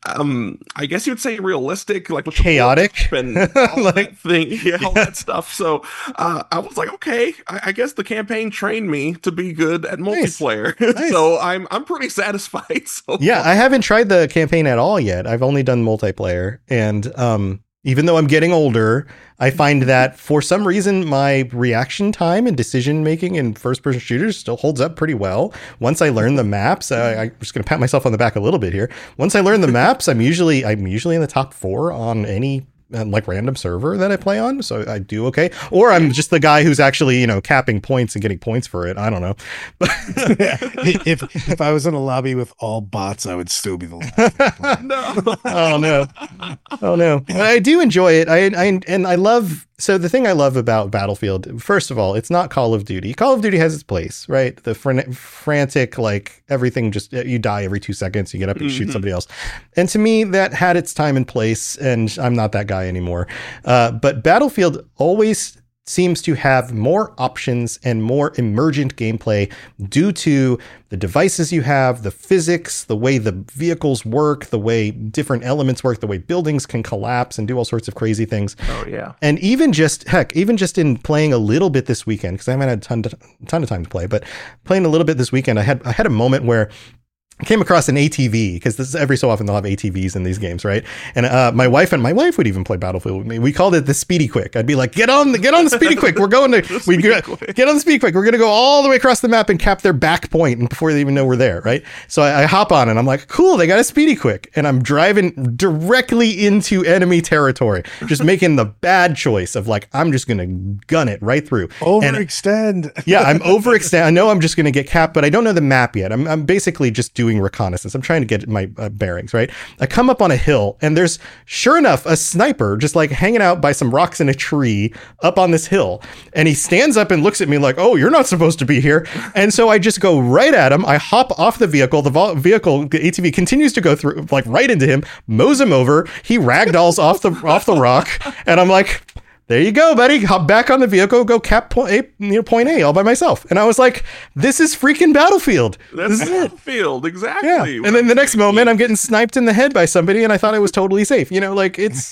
Um, I guess you'd say realistic, like with the Chaotic? warp and all Like- that thing, yeah, all Yeah. that stuff. So, uh, I was like, okay, I, I guess the campaign trained me to be good at Nice. multiplayer. Nice. So I'm I'm pretty satisfied. So Yeah, I haven't tried the campaign at all yet. I've only done multiplayer. And um, even though I'm getting older, I find that for some reason my reaction time and decision making in first person shooters still holds up pretty well. Once I learn the maps, I, I'm just going to pat myself on the back a little bit here. Once I learn the maps, I'm usually I'm usually in the top four on any uh, like random server that I play on. So I do okay. Or I'm just the guy who's actually, you know, capping points and getting points for it. I don't know. if if I was in a lobby with all bots, I would still be the last. no. Oh no. Oh no. But I do enjoy it. I, I and I love so the thing I love about Battlefield, first of all, it's not Call of Duty. Call of Duty has its place, right? The fran- frantic, like everything just you die every two seconds, you get up and shoot Mhm. somebody else. And to me, that had its time and place, and I'm not that guy anymore. Uh, but Battlefield always seems to have more options and more emergent gameplay due to the devices you have, the physics, the way the vehicles work, the way different elements work, the way buildings can collapse and do all sorts of crazy things. Oh yeah. And even just, heck, even just in playing a little bit this weekend, because I haven't had a ton, to, ton of time to play, but playing a little bit this weekend, I had I had a moment where I came across an A T V, because this is every so often they'll have A T Vs in these games, right? And uh, my wife and my wife would even play Battlefield with me. We called it the Speedy Quick. I'd be like, "Get on the get on the Speedy Quick. We're going to we get, get on the Speedy Quick. We're going to go all the way across the map and cap their back point, and before they even know we're there, right?" So I, I hop on and I'm like, "Cool, they got a Speedy Quick," and I'm driving directly into enemy territory, just making the bad choice of like, I'm just going to gun it right through. Overextend. Yeah, I'm overextend. I know I'm just going to get capped, but I don't know the map yet. I'm I'm basically just doing doing reconnaissance. I'm trying to get my uh, bearings, right? I come up on a hill and there's, sure enough, a sniper just like hanging out by some rocks in a tree up on this hill. And he stands up and looks at me like, oh, you're not supposed to be here. And so I just go right at him. I hop off the vehicle. The vo- vehicle, the A T V continues to go through, like right into him, mows him over. He ragdolls off the off the rock. And I'm like, there you go, buddy. Hop back on the vehicle, go cap point A, you know, point A all by myself. And I was like, this is freaking Battlefield. That's this is Battlefield, it. exactly. Yeah. And then the next moment, I'm getting sniped in the head by somebody, and I thought I was totally safe. You know, like it's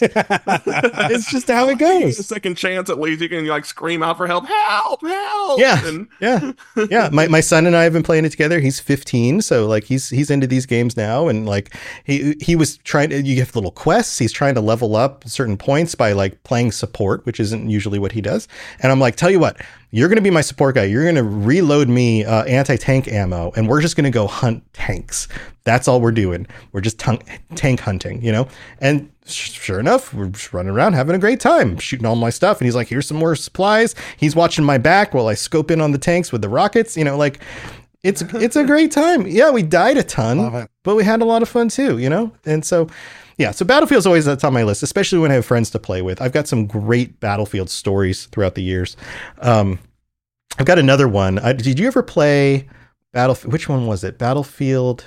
it's just how it goes. A second chance, at least you can like scream out for help, help, help. Yeah, and- yeah, yeah. My my son and I have been playing it together. He's fifteen, so like he's he's into these games now, and like he he was trying to. You have little quests. He's trying to level up certain points by like playing support, which isn't usually what he does. And I'm like, tell you what, you're going to be my support guy. You're going to reload me uh, anti-tank ammo, and we're just going to go hunt tanks. That's all we're doing. We're just t- tank hunting, you know? And sh- sure enough, we're just running around having a great time, shooting all my stuff. And he's like, here's some more supplies. He's watching my back while I scope in on the tanks with the rockets, you know, like it's, it's a great time. Yeah, we died a ton, but we had a lot of fun too, you know? And so, yeah, so Battlefield's always that's on my list, especially when I have friends to play with. I've got some great Battlefield stories throughout the years. Um, I've got another one. I, did you ever play Battlefield? Which one was it? Battlefield,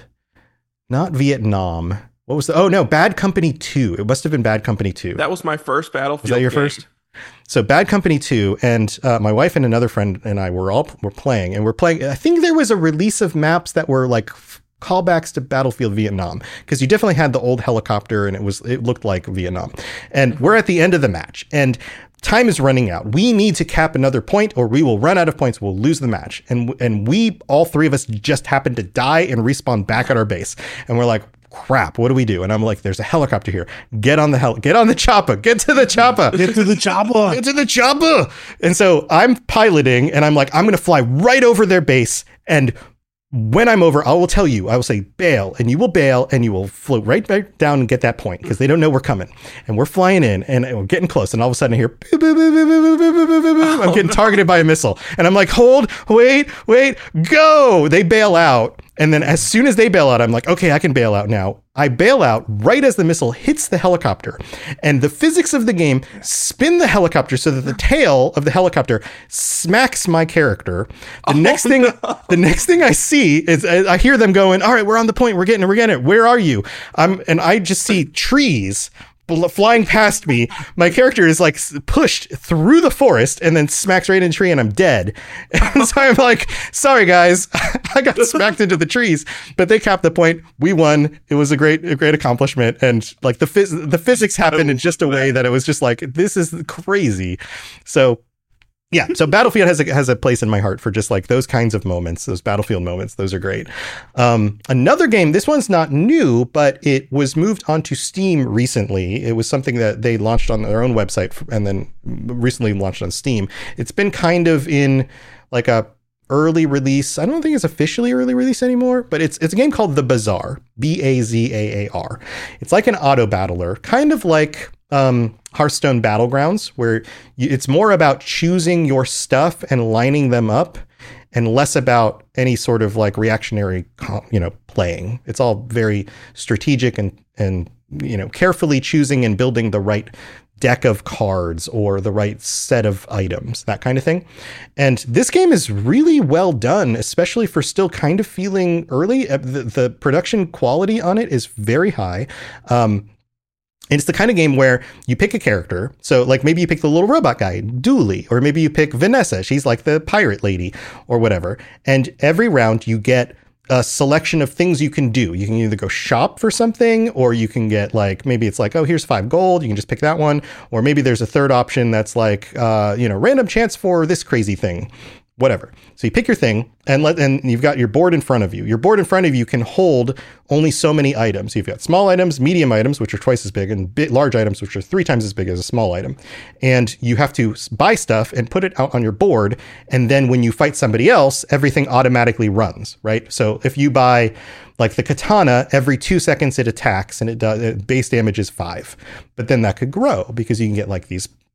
not Vietnam. What was the? Oh no, Bad Company two. It must have been Bad Company two. That was my first Battlefield. Was that your game. first? So Bad Company two, and uh, my wife and another friend and I were all were playing, and we're playing. I think there was a release of maps that were like callbacks to Battlefield Vietnam, because you definitely had the old helicopter and it was it looked like Vietnam. And we're at the end of the match and time is running out. We need to cap another point or we will run out of points. We'll lose the match. And and we, all three of us, just happened to die and respawn back at our base. And we're like, crap, what do we do? And I'm like, there's a helicopter here. Get on the hel, get on the chopper, get to the chopper, get to the chopper, get to the chopper. And so I'm piloting and I'm like, I'm going to fly right over their base, and when I'm over, I will tell you, I will say bail, and you will bail and you will float right back down and get that point, because they don't know we're coming. And we're flying in and we're getting close. And all of a sudden I hear, boo, boo, boo, boo, boo, boo, boo, boo, boo. I'm getting targeted by a missile. And I'm like, hold, wait, wait, go. They bail out. And then as soon as they bail out, I'm like, okay, I can bail out now. I bail out right as the missile hits the helicopter. And the physics of the game spin the helicopter so that the tail of the helicopter smacks my character. The oh, next thing, no. the next thing I see is I hear them going, all right, we're on the point. We're getting it. We're getting it. Where are you? I'm, and I just see trees flying past me. My character is like pushed through the forest and then smacks right in a tree, and I'm dead. And so I'm like, sorry guys, I got smacked into the trees, but they capped the point. We won. It was a great, a great accomplishment. And like the phys- the physics happened in just a way that it was just like, this is crazy. So yeah, so Battlefield has a, has a place in my heart for just like those kinds of moments, those Battlefield moments. Those are great. Um, another game, this one's not new, but it was moved onto Steam recently. It was something that they launched on their own website and then recently launched on Steam. It's been kind of in like a early release. I don't think it's officially early release anymore, but it's it's a game called The Bazaar, B A Z A A R. It's like an auto battler, kind of like um, Hearthstone Battlegrounds, where you, it's more about choosing your stuff and lining them up, and less about any sort of like reactionary, you know, playing. It's all very strategic and and you know, carefully choosing and building the right deck of cards or the right set of items, that kind of thing. And this game is really well done, especially for still kind of feeling early. The, the production quality on it is very high. Um, And it's the kind of game where you pick a character. So like maybe you pick the little robot guy, Dooley, or maybe you pick Vanessa. She's like the pirate lady or whatever. And every round you get a selection of things you can do. You can either go shop for something, or you can get like, maybe it's like, oh, here's five gold. You can just pick that one. Or maybe there's a third option that's like, uh, you know, random chance for this crazy thing. Whatever. So you pick your thing and let, and you've got your board in front of you. Your board in front of you can hold only so many items. You've got small items, medium items, which are twice as big, and big, large items, which are three times as big as a small item. And you have to buy stuff and put it out on your board. And then when you fight somebody else, everything automatically runs, right? So if you buy like the katana, every two seconds it attacks, and it does, it, base damage is five. But then that could grow because you can get like these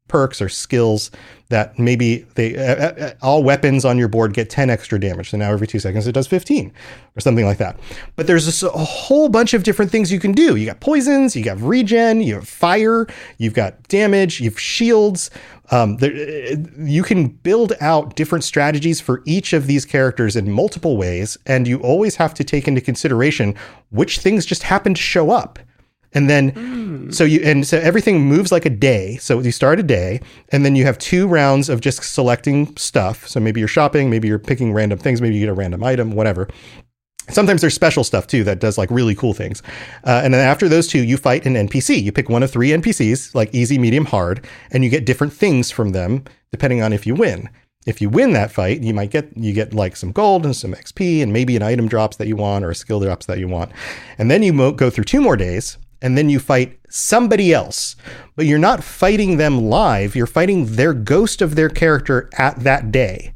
perks or skills that maybe they uh, uh, all weapons on your board get ten extra damage. So now every two seconds it does fifteen or something like that. But there's just a whole bunch of different things you can do. You got poisons, you got regen, you have fire, you've got damage, you've shields. Um, there, you can build out different strategies for each of these characters in multiple ways. And you always have to take into consideration which things just happen to show up. And then, mm. so you, and so everything moves like a day. So you start a day and then you have two rounds of just selecting stuff. So maybe you're shopping, maybe you're picking random things, maybe you get a random item, whatever. Sometimes there's special stuff too that does like really cool things. Uh, and then after those two, you fight an N P C. You pick one of three N P Cs, like easy, medium, hard, and you get different things from them depending on if you win. If you win that fight, you might get, you get like some gold and some X P and maybe an item drops that you want or a skill drops that you want. And then you mo- go through two more days and then you fight somebody else, but you're not fighting them live. You're fighting their ghost of their character at that day.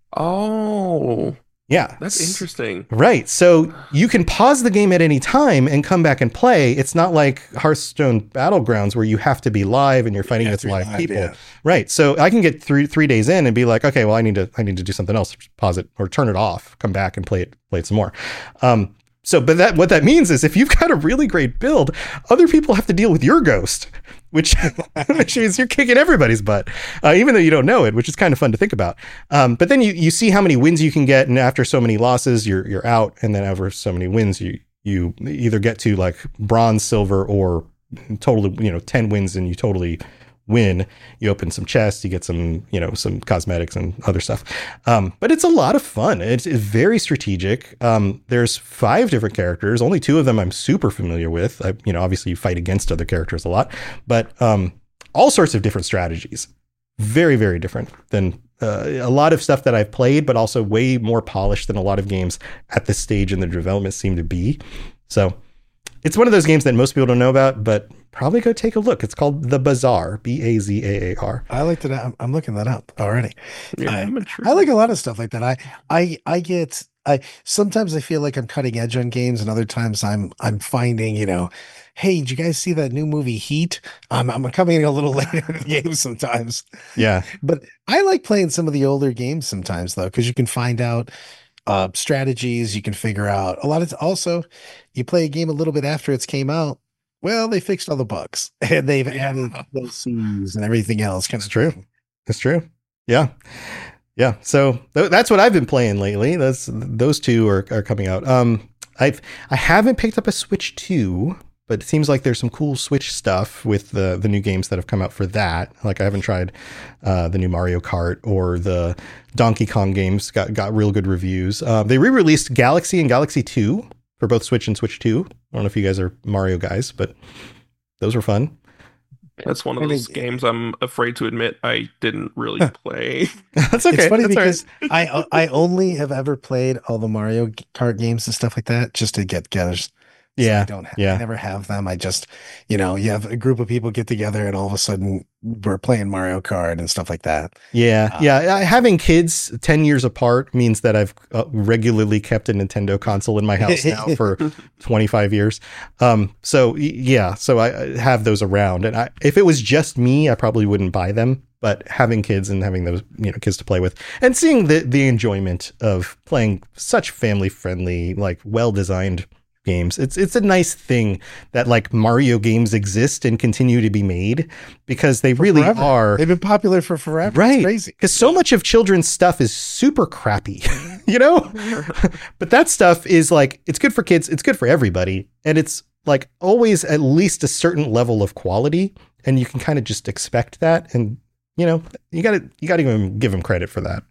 Oh, yeah. That's interesting. Right. So you can pause the game at any time and come back and play. It's not like Hearthstone Battlegrounds where you have to be live and you're fighting against live people. Yeah. Right. So I can get three three days in and be like, okay, well, I need to I need to do something else. Pause it or turn it off. Come back and play it play it some more. Um, so, but that what that means is if you've got a really great build, other people have to deal with your ghost, which, which means you're kicking everybody's butt, uh, even though you don't know it, which is kind of fun to think about. Um, but then you you see how many wins you can get, and after so many losses, you're you're out, and then after so many wins, you you either get to like bronze, silver, or totally, you know, ten wins, and you totally win. You open some chests, you get some, you know, some cosmetics and other stuff. Um, but it's a lot of fun. It's, it's very strategic. Um, there's five different characters. Only two of them I'm super familiar with. I, you know, obviously you fight against other characters a lot, but um, all sorts of different strategies. Very, very different than uh, a lot of stuff that I've played, but also way more polished than a lot of games at this stage in the development seem to be. So it's one of those games that most people don't know about, but probably go take a look. It's called The Bazaar, B A Z A A R. I like that. I'm, I'm looking that up already. Yeah, I, I'm I like a lot of stuff like that. I, I, I get, I, sometimes I feel like I'm cutting edge on games and other times I'm, I'm finding, you know, hey, did you guys see that new movie Heat? I'm, I'm coming in a little later in the game sometimes. Yeah. But I like playing some of the older games sometimes though, because you can find out uh, strategies, you can figure out a lot of, also you play a game a little bit after it's came out. Well, they fixed all the bugs and they've added D L Cs and everything else. Kind of it's true. Thing. It's true. Yeah. Yeah. So th- that's what I've been playing lately. That's those two are, are coming out. Um, I've, I haven't picked up a Switch two, but it seems like there's some cool Switch stuff with the, the new games that have come out for that. Like I haven't tried uh, the new Mario Kart or the Donkey Kong games got, got real good reviews. Uh, they re-released Galaxy and Galaxy two for both Switch and Switch two. I don't know if you guys are Mario guys, but those were fun. That's one of those I mean, games I'm afraid to admit I didn't really play. That's okay. It's funny That's because right. I I only have ever played all the Mario Kart games and stuff like that just to get togethers. So yeah. I don't have, yeah. I never have them. I just, you know, you have a group of people get together and all of a sudden we're playing Mario Kart and stuff like that. Yeah. Uh, yeah. Having kids ten years apart means that I've uh, regularly kept a Nintendo console in my house now for twenty-five years. Um, so yeah, so I have those around, and I, if it was just me, I probably wouldn't buy them. But having kids and having those, you know, kids to play with and seeing the, the enjoyment of playing such family friendly, like well designed games. It's it's a nice thing that like Mario games exist and continue to be made because they for really forever. are. They've been popular for forever. Right. It's crazy. Because so much of children's stuff is super crappy, you know? But that stuff is like, it's good for kids. It's good for everybody. And it's like always at least a certain level of quality. And you can kind of just expect that. And, you know, you gotta, you gotta even give them credit for that.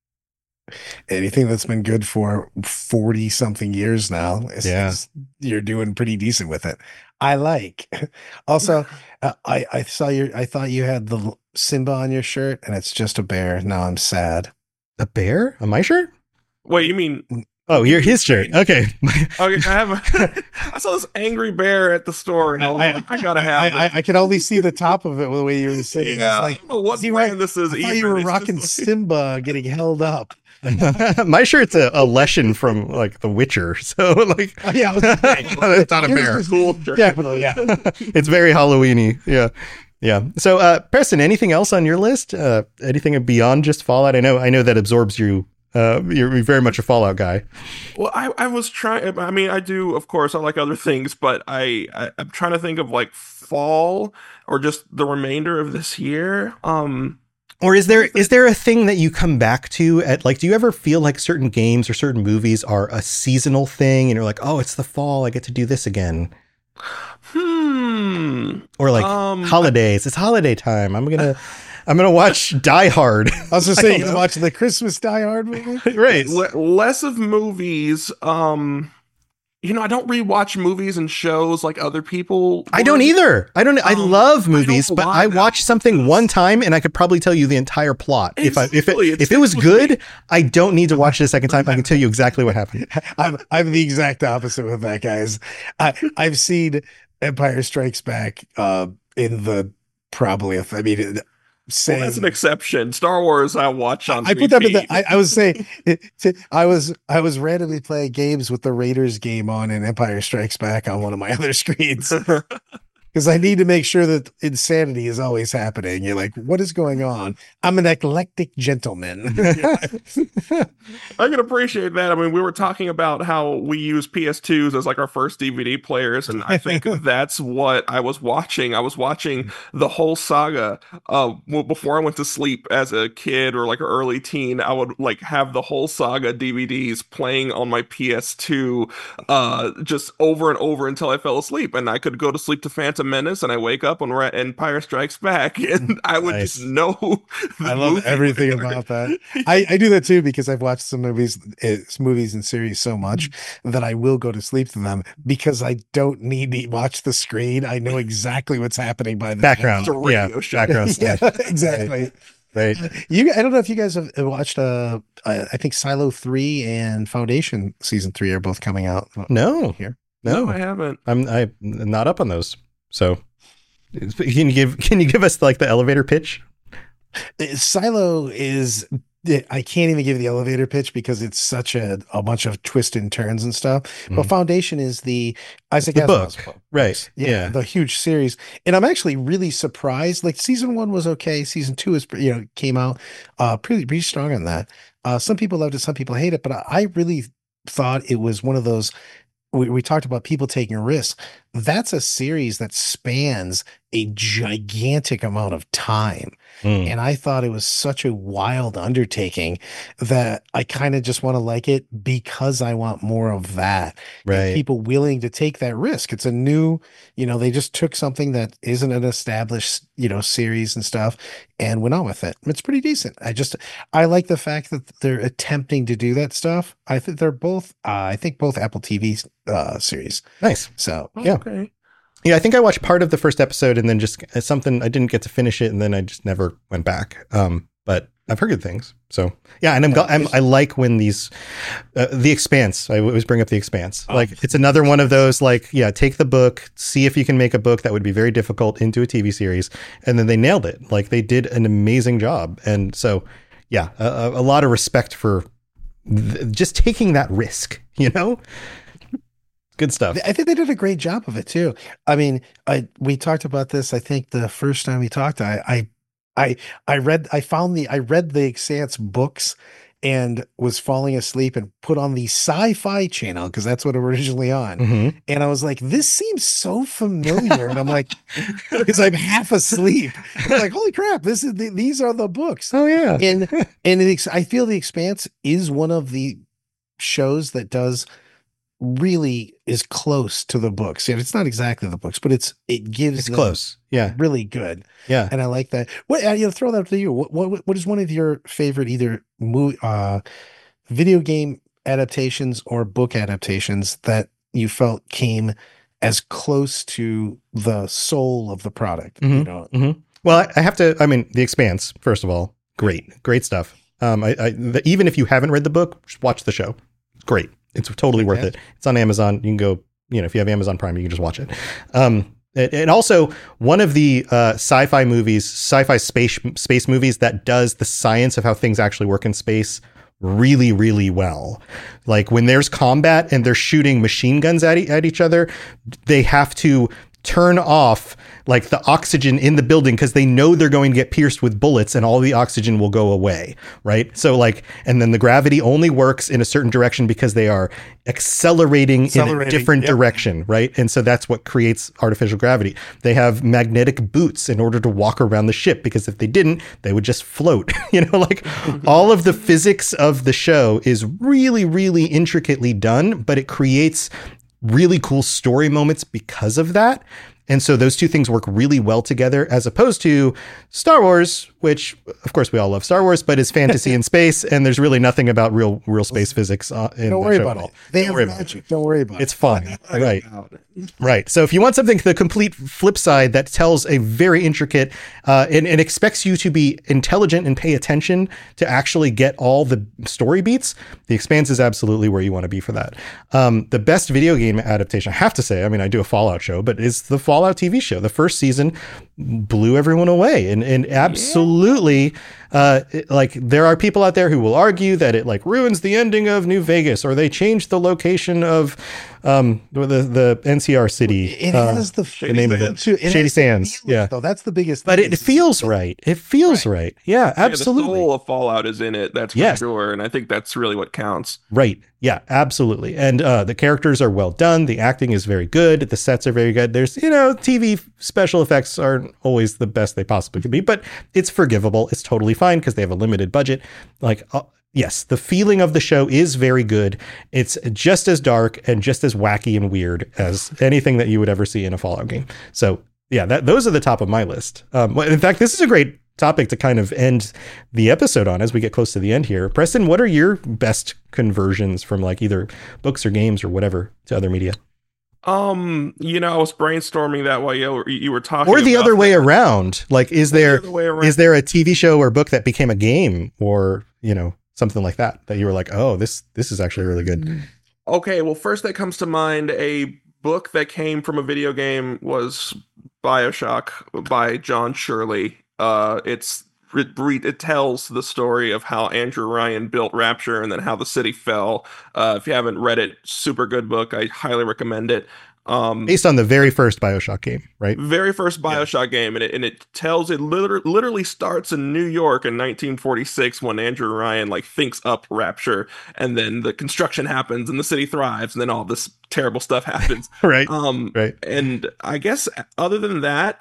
Anything that's been good for forty something years now, it's, yeah. it's, you're doing pretty decent with it. I like. Also, uh, I I saw your. I thought you had the Simba on your shirt, and it's just a bear. Now I'm sad. A bear on my shirt? Wait, you mean? Oh, you're his shirt. Okay. Okay, I have. A, I saw this angry bear at the store, and I, I, I gotta have. I, I, I could only see the top of it the way you were saying. Yeah, it's like, I don't know what brand right, this is. I even. thought you were It's rocking just, Simba getting held up. My shirt's a, a Leshen from like The Witcher, so like oh, yeah, it's not a bear. Cool shirt. Definitely, yeah. It's very Halloweeny. Yeah, Yeah. So, uh, Preston, anything else on your list? Uh, anything beyond just Fallout? I know, I know that absorbs you. Uh, you're very much a Fallout guy. Well, I, I was trying. I mean, I do, of course, I like other things, but I, I I'm trying to think of like fall or just the remainder of this year. Um, or is there is there a thing that you come back to at like? Do you ever feel like certain games or certain movies are a seasonal thing, and you're like, oh, it's the fall, I get to do this again? Hmm. Or like um, holidays. It's holiday time. I'm gonna. I'm gonna watch Die Hard. I was just saying, you watch the Christmas Die Hard movie, right? L- less of movies. Um, you know, I don't rewatch movies and shows like other people. I don't either. I don't. Um, I love movies, I but I watch something one time and I could probably tell you the entire plot. Exactly. If I if it it's if it was good, I don't need to watch it a second time. I can tell you exactly what happened. I'm I'm the exact opposite with that, guys. I I've seen Empire Strikes Back uh, in the probably. I mean. Well, that's an exception. Star Wars, I watch on. I put that in the. I, I was saying, I was I was randomly playing games with the Raiders game on and Empire Strikes Back on one of my other screens because I need to make sure that insanity is always happening. You're like, what is going on? I'm an eclectic gentleman. I can appreciate that. I mean, we were talking about how we use P S twos as like our first D V D players, and I think that's what I was watching. I was watching the whole saga. Uh, well, before I went to sleep as a kid or like an early teen, I would like have the whole saga D V Ds playing on my P S two, uh, just over and over until I fell asleep, and I could go to sleep to Phantom Menace, and I wake up and we're at Empire Strikes Back, and I would nice. just know. I love everything about that. I, I do that too because I've watched some movies, uh, movies and series so much that I will go to sleep to them because I don't need to watch the screen. I know exactly what's happening by the background. Yeah, background yeah, stuff. exactly. Right. You, I don't know if you guys have watched. Uh, I think Silo three and Foundation season three are both coming out. No, here. No, no, I haven't. I'm I'm not up on those. So, can you give can you give us like the elevator pitch? Silo is. I can't even give the elevator pitch because it's such a, a bunch of twists and turns and stuff. Mm-hmm. But Foundation is the Isaac the Asimov's book, book. Right? Yeah, yeah, the huge series. And I'm actually really surprised. Like season one was okay. Season two is you know came out uh pretty pretty strong on that. Uh, some people loved it, some people hate it, but I, I really thought it was one of those. We, we talked about people taking risks. That's a series that spans a gigantic amount of time. Mm. And I thought it was such a wild undertaking that I kind of just want to like it because I want more of that. Right. And people willing to take that risk. It's a new, you know, they just took something that isn't an established, you know, series and stuff and went on with it. It's pretty decent. I just, I like the fact that they're attempting to do that stuff. I think they're both, uh, I think both Apple T V uh, series. Nice. So, yeah. Okay. Yeah, I think I watched part of the first episode and then just something, I didn't get to finish it and then I just never went back. Um, but I've heard good things. So yeah, and I'm, yeah, I'm I like when these, uh, The Expanse, I always bring up The Expanse. Oh. Like it's another one of those like, yeah, take the book, see if you can make a book that would be very difficult into a T V series. And then they nailed it. Like they did an amazing job. And so, yeah, a, a lot of respect for th- just taking that risk, you know? Good stuff. I think they did a great job of it too. I mean, I we talked about this. I think the first time we talked, I I I, I read. I found the. I read the Expanse books and was falling asleep and put on the Sci-Fi Channel because that's what it was originally on. Mm-hmm. And I was like, this seems so familiar. And I'm like, because I'm half asleep. I'm like, holy crap! This is the, these are the books. Oh yeah. And and it, I feel The Expanse is one of the shows that does. Really is close to the books. Yeah, it's not exactly the books, but it's it gives it's close. Yeah, really good. Yeah, and I like that. What you know, throw that to you. What what what is one of your favorite either movie, uh, video game adaptations or book adaptations that you felt came as close to the soul of the product? Mm-hmm. You know. Mm-hmm. Well, I have to. I mean, The Expanse. First of all, great, great stuff. Um, I, I the, even if you haven't read the book, just watch the show. It's great. It's totally worth it. It's on Amazon. You can go, you know, if you have Amazon Prime, you can just watch it. Um, and also one of the uh, sci-fi movies, sci-fi space space movies that does the science of how things actually work in space really, really well. Like when there's combat and they're shooting machine guns at, e- at each other, they have to turn off like the oxygen in the building because they know they're going to get pierced with bullets and all the oxygen will go away, right? So like, and then the gravity only works in a certain direction because they are accelerating, accelerating in a different yep. direction, right? And so that's what creates artificial gravity. They have magnetic boots in order to walk around the ship because if they didn't, they would just float. You know, like all of the physics of the show is really, really intricately done, but it creates really cool story moments because of that. And so those two things work really well together, as opposed to Star Wars, which of course we all love Star Wars, but is fantasy in space. And there's really nothing about real, real space physics. Uh, in Don't the worry show about at all. it. They Don't have magic. Don't worry about it's it. It's fun. Right. Right. So if you want something, the complete flip side that tells a very intricate uh, and, and expects you to be intelligent and pay attention to actually get all the story beats, The Expanse is absolutely where you want to be for that. Um, the best video game adaptation, I have to say, I mean, I do a Fallout show, but it's the Fallout T V show. The first season blew everyone away, and, and absolutely, uh, it, like there are people out there who will argue that it like ruins the ending of New Vegas, or they changed the location of um, the the N C R city. It uh, has the, the name of it, too. It Shady Sands. Feels, yeah, though that's the biggest. But thing. it, it feels right. It feels right. right. Yeah, absolutely. Yeah, the soul of Fallout is in it. That's for yes. sure, and I think that's really what counts. Right. Yeah, absolutely. And uh, the characters are well done. The acting is very good. The sets are very good. There's, you know, T V special effects aren't always the best they possibly could be, but it's forgivable. It's totally fine because they have a limited budget. Like, uh, yes, the feeling of the show is very good. It's just as dark and just as wacky and weird as anything that you would ever see in a Fallout game. So yeah, that those are the top of my list. Um, in fact, this is a great topic to kind of end the episode on as we get close to the end here. Preston, what are your best conversions from like either books or games or whatever to other media? Um, you know, I was brainstorming that while you were, you were talking, or the about other way that. around. Like, is there the is there a T V show or book that became a game, or you know something like that that you were like, oh, this this is actually really good? Okay, well, first that comes to mind, a book that came from a video game was BioShock by John Shirley. Uh, it's it, it tells the story of how Andrew Ryan built Rapture and then how the city fell. Uh, if you haven't read it, super good book. I highly recommend it. Um, Based on the very first BioShock game, right? Very first BioShock yeah. game, and it and it tells it literally literally starts in New York in nineteen forty-six when Andrew Ryan like thinks up Rapture, and then the construction happens and the city thrives, and then all this terrible stuff happens. right. Um, right. And I guess other than that,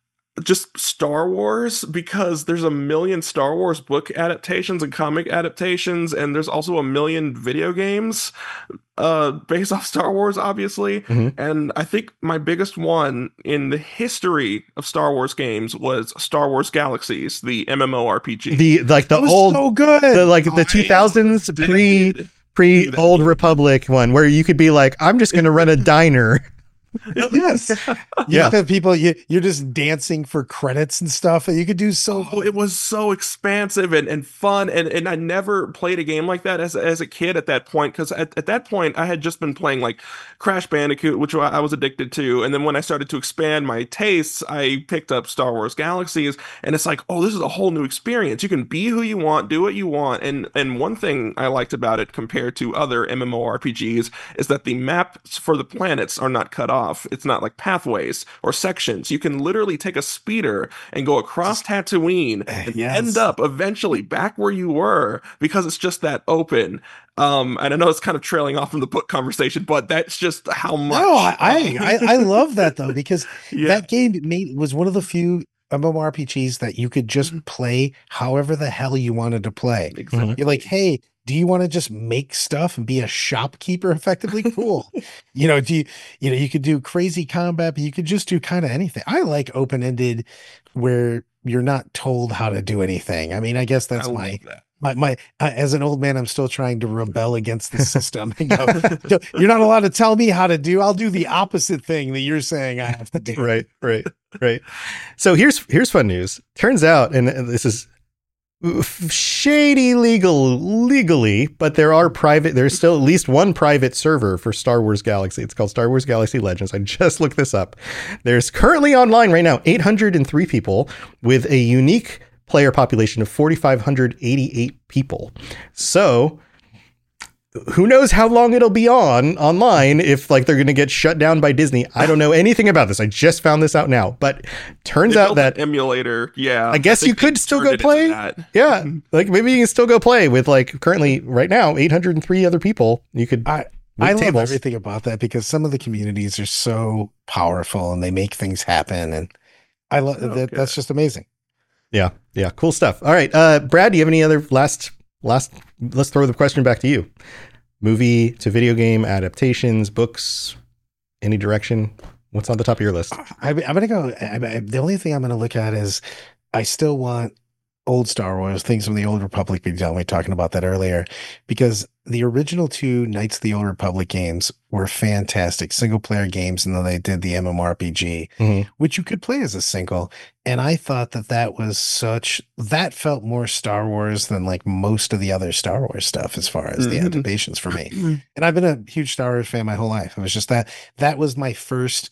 just Star Wars, because there's a million Star Wars book adaptations and comic adaptations, and there's also a million video games uh, based off Star Wars, obviously. Mm-hmm. And I think my biggest one in the history of Star Wars games was Star Wars Galaxies, the MMORPG. The like the old, so good, the, like the two thousands pre pre Old Republic one, where you could be like, I'm just going to run a diner. Yes. You yeah. have people, you, you're just dancing for credits and stuff. And you could do so. Oh, it was so expansive and, and fun. And, and I never played a game like that as, as a kid at that point. Because at, at that point, I had just been playing like Crash Bandicoot, which I was addicted to. And then when I started to expand my tastes, I picked up Star Wars Galaxies. And it's like, oh, this is a whole new experience. You can be who you want, do what you want. And, and one thing I liked about it compared to other MMORPGs is that the maps for the planets are not cut off. It's not like pathways or sections. You can literally take a speeder and go across Tatooine and yes. end up eventually back where you were because it's just that open. Um, and I know it's kind of trailing off from the book conversation, but that's just how much. No, I I, I love that though, because yeah. that game made was one of the few MMORPGs that you could just play however the hell you wanted to play. Exactly. You're like, hey, do you want to just make stuff and be a shopkeeper effectively? Cool. you know, do you, you know, you could do crazy combat, but you could just do kind of anything. I like open-ended where you're not told how to do anything. I mean, I guess that's I my, that. my, my, uh, as an old man, I'm still trying to rebel against the system. You know, you're not allowed to tell me how to do. I'll do the opposite thing that you're saying I have to do. Right, right, right. So here's, here's fun news. Turns out, and this is shady legal legally, but there are private there's still at least one private server for Star Wars Galaxy. It's called Star Wars Galaxy Legends. I just looked this up. There's currently online right now eight hundred three people with a unique player population of four thousand five hundred eighty-eight people. So who knows how long it'll be on online if like they're going to get shut down by Disney. I don't know anything about this. I just found this out now, but turns They out built that an emulator. Yeah. I guess think you could they still turned go it play. into that. Yeah. Like maybe you can still go play with like currently right now, eight hundred three other people. You could. I, I love everything about that because some of the communities are so powerful and they make things happen. And I love Okay. that. That's just amazing. Yeah. Yeah. Cool stuff. All right. Uh, Brad, do you have any other last, last, let's throw the question back to you. Movie to video game adaptations, books, any direction? What's on the top of your list? I, I'm going to go. I, I, the only thing I'm going to look at is I still want old Star Wars, things from the Old Republic. We were talking about that earlier, because the original two Knights of the Old Republic games were fantastic single player games. And then they did the MMORPG, Mm-hmm. which you could play as a single. And I thought that that was such, that felt more Star Wars than like most of the other Star Wars stuff as far as the Mhm. adaptations for me. And I've been a huge Star Wars fan my whole life. It was just that, that was my first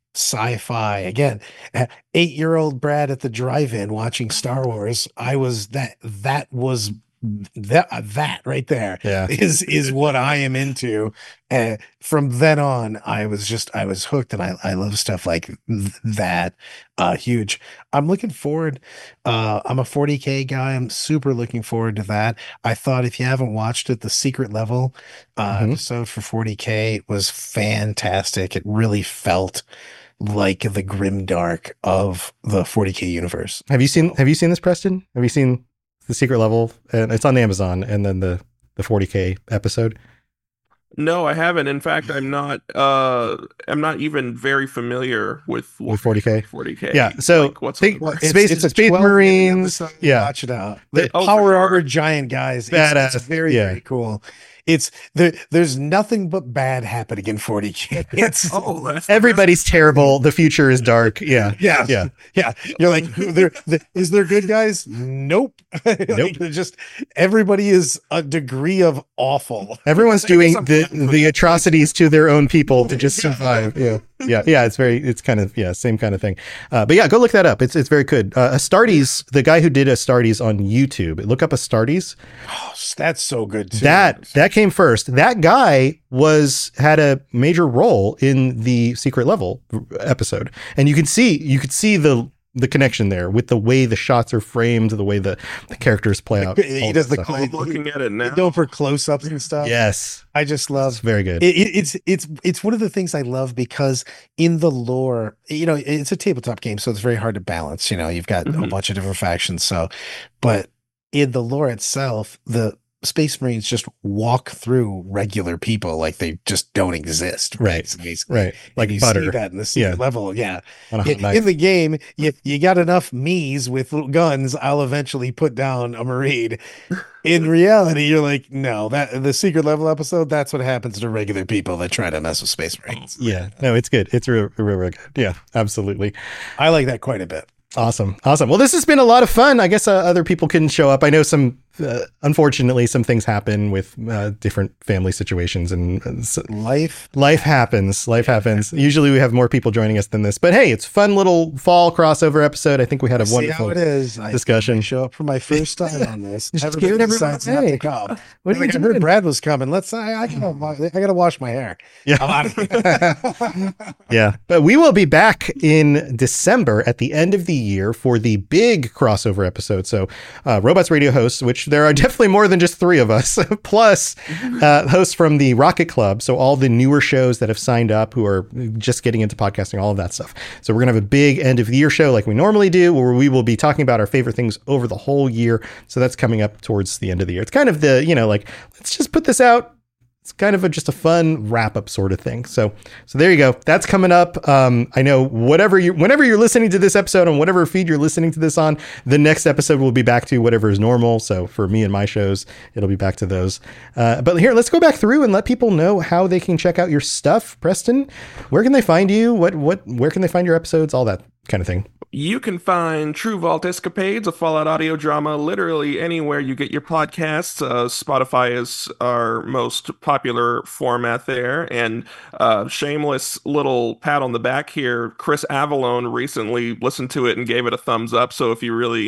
sci-fi. Again, eight-year-old Brad at the drive-in watching Star Wars. I was that, that was that, that right there Yeah. is, is what I am into. And from then on, I was just, I was hooked, and I, I love stuff like th- that. Uh, huge. I'm looking forward. Uh, I'm a forty K guy. I'm super looking forward to that. I thought if you haven't watched it, the secret level uh, Mhm. episode for forty K was fantastic. It really felt like the grimdark of the forty K universe. Have you seen, have you seen this, Preston? Have you seen the secret level? And it's on Amazon, and then the, the forty K episode. No, I haven't. In fact, I'm not. Uh, I'm not even very familiar with With forty K? forty K. Yeah, so like, what's think- the- It's, Space- it's a Space twelve minute Marines, episode. yeah. Watch it out. The- The Oh, for power sure. armor giant guys. It's, Badass, it's very, yeah. very cool. It's there. There's nothing but bad happening in forty K. It's oh, that's Everybody's terrible. The future is dark. Yeah. yeah, Yeah. yeah. You're like, who there? The, is there good guys? Nope. Like, Nope. they're just everybody is a degree of awful. Everyone's doing the, Something- the atrocities to their own people to just survive. Yeah. Yeah. Yeah. It's very, it's kind of, yeah, same kind of thing. Uh, but yeah, go look that up. It's, it's very good. Uh, Astartes, the guy who did Astartes on YouTube, look up Astartes. Oh, that's so good too. That, that came first. That guy was, had a major role in the secret level episode. And you can see, you could see the, the connection there with the way the shots are framed, the way the, the characters play out. He all does that the stuff. I'm looking at it now. Go for close ups and stuff. Yes. I just It's love very good. It, it, it's it's it's one of the things I love because in the lore, you know, it's a tabletop game, so it's very hard to balance. You know, you've got a Mhm. bunch of different factions. So, but in the lore itself, the Space Marines just walk through regular people like they just don't exist. Right. So basically, Right. Like and you butter see that in the secret Yeah. level. Yeah. on a hot In, knife. in the game, you you got enough me's with little guns. I'll eventually put down a Marine. In reality, you're like, no, that the secret level episode, that's what happens to regular people that try to mess with Space Marines. Yeah, no, it's good. It's real, real, real good. Yeah, absolutely. I like that quite a bit. Awesome. Awesome. Well, this has been a lot of fun. I guess uh, other people can show up. I know some, uh, unfortunately, some things happen with uh, different family situations and uh, s- Life. life happens. Life happens. Usually we have more people joining us than this, but hey, it's a fun little fall crossover episode. I think we had a See wonderful how it is. I discussion. show up for my first time on this. Just Everybody scared everyone decides not away. to come. What are Like, you I heard doing? Brad was coming. Let's. I, I gotta. wa- I gotta wash my hair. Yeah. I'm out of here. Yeah, but we will be back in December at the end of the year for the big crossover episode. So, uh, Robots Radio hosts, which there are definitely more than just three of us, plus uh, hosts from the Rocket Club. So, all the newer shows that have signed up who are just getting into podcasting, all of that stuff. So, we're going to have a big end of the year show like we normally do, where we will be talking about our favorite things over the whole year. So, that's coming up towards the end of the year. It's kind of the, you know, like, let's just put this out. It's kind of a, just a fun wrap up sort of thing. So, so there you go. That's coming up. Um, I know whatever you, whenever you're listening to this episode on whatever feed you're listening to this on, the next episode will be back to whatever is normal. So for me and my shows, it'll be back to those. Uh, but here, let's go back through and let people know how they can check out your stuff. Preston, where can they find you? What, what, where can they find your episodes? All that kind of thing. You can find True Vault Escapades, a Fallout audio drama, literally anywhere you get your podcasts. Uh, Spotify is our most popular format there. And uh, shameless little pat on the back here, Chris Avalone recently listened to it and gave it a thumbs up. So if you really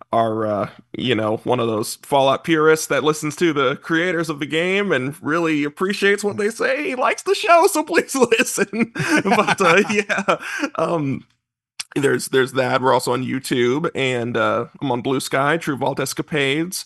are, uh, you know, one of those Fallout purists that listens to the creators of the game and really appreciates what they say. He likes the show, so please listen. But uh, yeah, um, there's there's that. We're also on YouTube, and uh, I'm on Blue Sky, True Vault Escapades.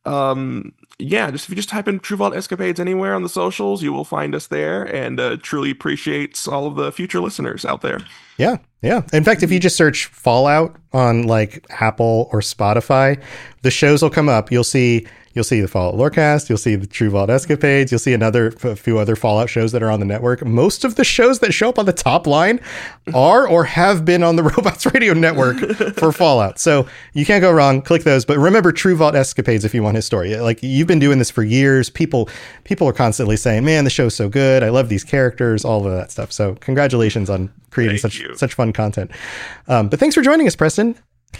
Um, yeah, just if you just type in True Vault Escapades anywhere on the socials, you will find us there, and uh, truly appreciates all of the future listeners out there. Yeah, yeah. In fact, if you just search Fallout on like Apple or Spotify, the shows will come up. You'll see you'll see the Fallout Lorecast, you'll see the True Vault Escapades, you'll see another a few other Fallout shows that are on the network. Most of the shows that show up on the top line are or have been on the Robots Radio Network for Fallout. So you can't go wrong. Click those. But remember True Vault Escapades if you want his story. Like, you've been doing this for years. People people are constantly saying, man, the show's so good. I love these characters, all of that stuff. So congratulations on creating Thank such you. such fun content. Um, but thanks for joining us, Preston.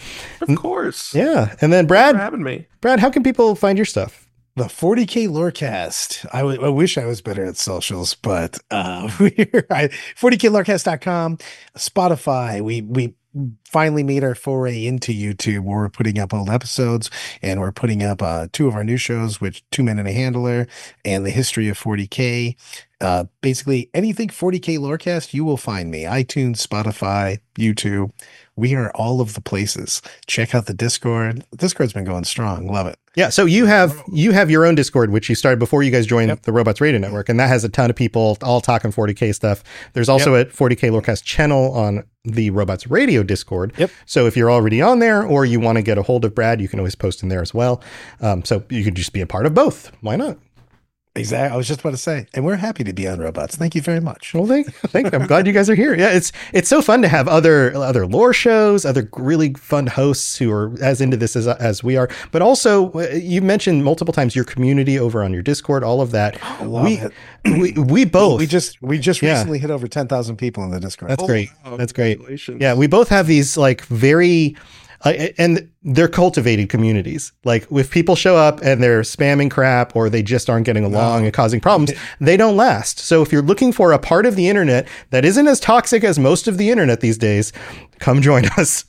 Of course. Yeah. And then Brad, Thanks for having me. Brad, how can people find your stuff? The forty K Lorecast. I, w- I wish I was better at socials, but uh, we're I, forty K lorecast dot com, Spotify. We we finally made our foray into YouTube, where we're putting up old episodes, and we're putting up uh, two of our new shows, which Two Men and a Handler and the History of forty K. Uh, basically, anything forty K Lorecast, you will find me. iTunes, Spotify, YouTube. We are all of the places. Check out the Discord. The Discord's been going strong. Love it. Yeah, so you have you have your own Discord, which you started before you guys joined Yep. the Robots Radio Network, and that has a ton of people all talking forty K stuff. There's also Yep. a forty K Lorecast channel on the Robots Radio Discord. Yep. So if you're already on there, or you want to get a hold of Brad, you can always post in there as well. Um, so you could just be a part of both. Why not? Exactly. I was just about to say, and we're happy to be on Robots. Thank you very much. Well, thank, thank I'm glad you guys are here. Yeah, it's it's so fun to have other other lore shows, other really fun hosts who are as into this as as we are. But also, uh, you mentioned multiple times your community over on your Discord, all of that. I love we, it. we we both We just we just Yeah. recently hit over ten thousand people in the Discord. That's Oh, great. wow, That's great. congratulations. Yeah, we both have these like very, uh, and they're cultivated communities. Like, if people show up and they're spamming crap, or they just aren't getting along and causing problems, they don't last. So if you're looking for a part of the internet that isn't as toxic as most of the internet these days, come join us.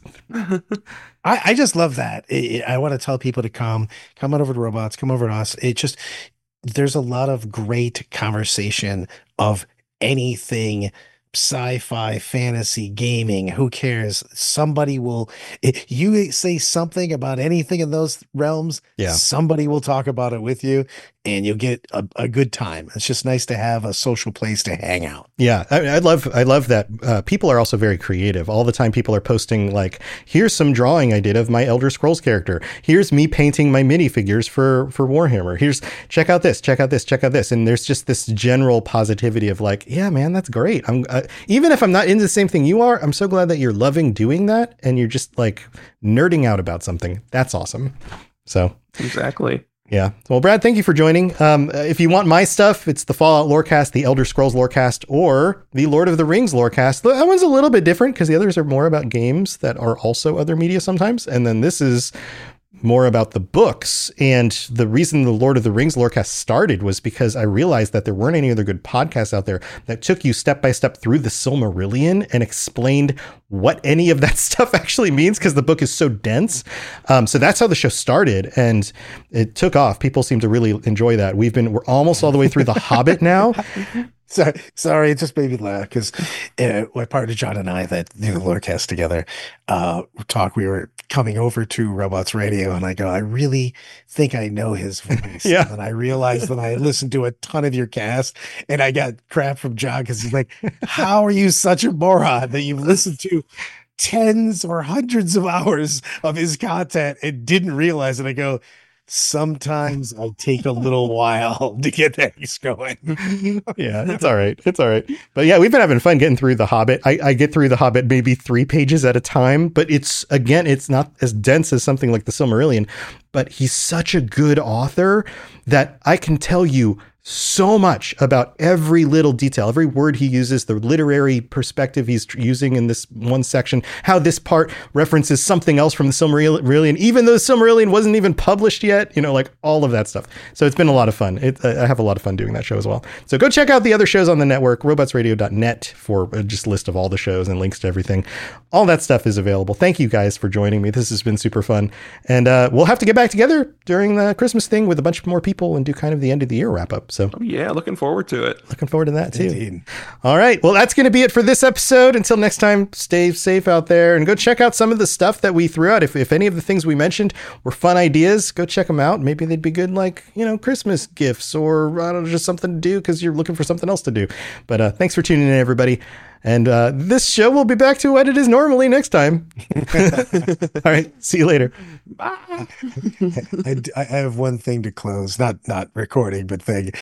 I, I just love that. I, I want to tell people to come, come on over to Robots, come over to us. It just, there's a lot of great conversation of anything sci-fi, fantasy, gaming. Who cares? Somebody will, if you say something about anything in those realms, Yeah. somebody will talk about it with you, and you'll get a, a good time. It's just nice to have a social place to hang out. Yeah, I, I love I love that uh, people are also very creative. All the time people are posting like, here's some drawing I did of my Elder Scrolls character. Here's me painting my minifigures for for Warhammer. Here's check out this, check out this, check out this. And there's just this general positivity of like, yeah, man, that's great. I'm uh, even if I'm not into the same thing you are, I'm so glad that you're loving doing that, and you're just like nerding out about something. That's awesome. So Exactly. yeah. Well, Brad, thank you for joining. Um, if you want my stuff, it's the Fallout Lorecast, the Elder Scrolls Lorecast, or the Lord of the Rings Lorecast. That one's a little bit different because the others are more about games that are also other media sometimes. And then this is more about the books. And the reason the Lord of the Rings Lorecast started was because I realized that there weren't any other good podcasts out there that took you step by step through the Silmarillion and explained what any of that stuff actually means, because the book is so dense. Um, so that's how the show started, and it took off. People seem to really enjoy that. We've been, we're almost all the way through The Hobbit now. Sorry, sorry, it just made me laugh because uh, my partner John and I that do the Lorecast together uh, talk. We were coming over to Robots Radio, and I go, I really think I know his voice. Yeah. And I realized that I listened to a ton of your cast, and I got crap from John because he's like, "How are you such a moron that you've listened to tens or hundreds of hours of his content and didn't realize it?" I go, sometimes I take a little while to get things going. Yeah, it's all right. It's all right. But yeah, we've been having fun getting through The Hobbit. I, I get through The Hobbit maybe three pages at a time, but it's, again, it's not as dense as something like the Silmarillion, but he's such a good author that I can tell you so much about every little detail, every word he uses, the literary perspective he's using in this one section, how this part references something else from the Silmarillion, even though the Silmarillion wasn't even published yet, you know, like all of that stuff. So it's been a lot of fun. It, I have a lot of fun doing that show as well. So go check out the other shows on the network, robots radio dot net, for just a list of all the shows and links to everything. All that stuff is available. Thank you guys for joining me. This has been super fun. And uh, we'll have to get back together during the Christmas thing with a bunch more people and do kind of the end of the year wrap up. So oh, yeah, looking forward to it. Looking forward to that too. Indeed. All right. Well, that's going to be it for this episode. Until next time, stay safe out there and go check out some of the stuff that we threw out. If, if any of the things we mentioned were fun ideas, go check them out. Maybe they'd be good, like, you know, Christmas gifts or I don't know, just something to do because you're looking for something else to do. But uh, thanks for tuning in, everybody. And uh, this show will be back to what it is normally next time. All right. See you later. Bye. I, I have one thing to close, not not recording, but thing.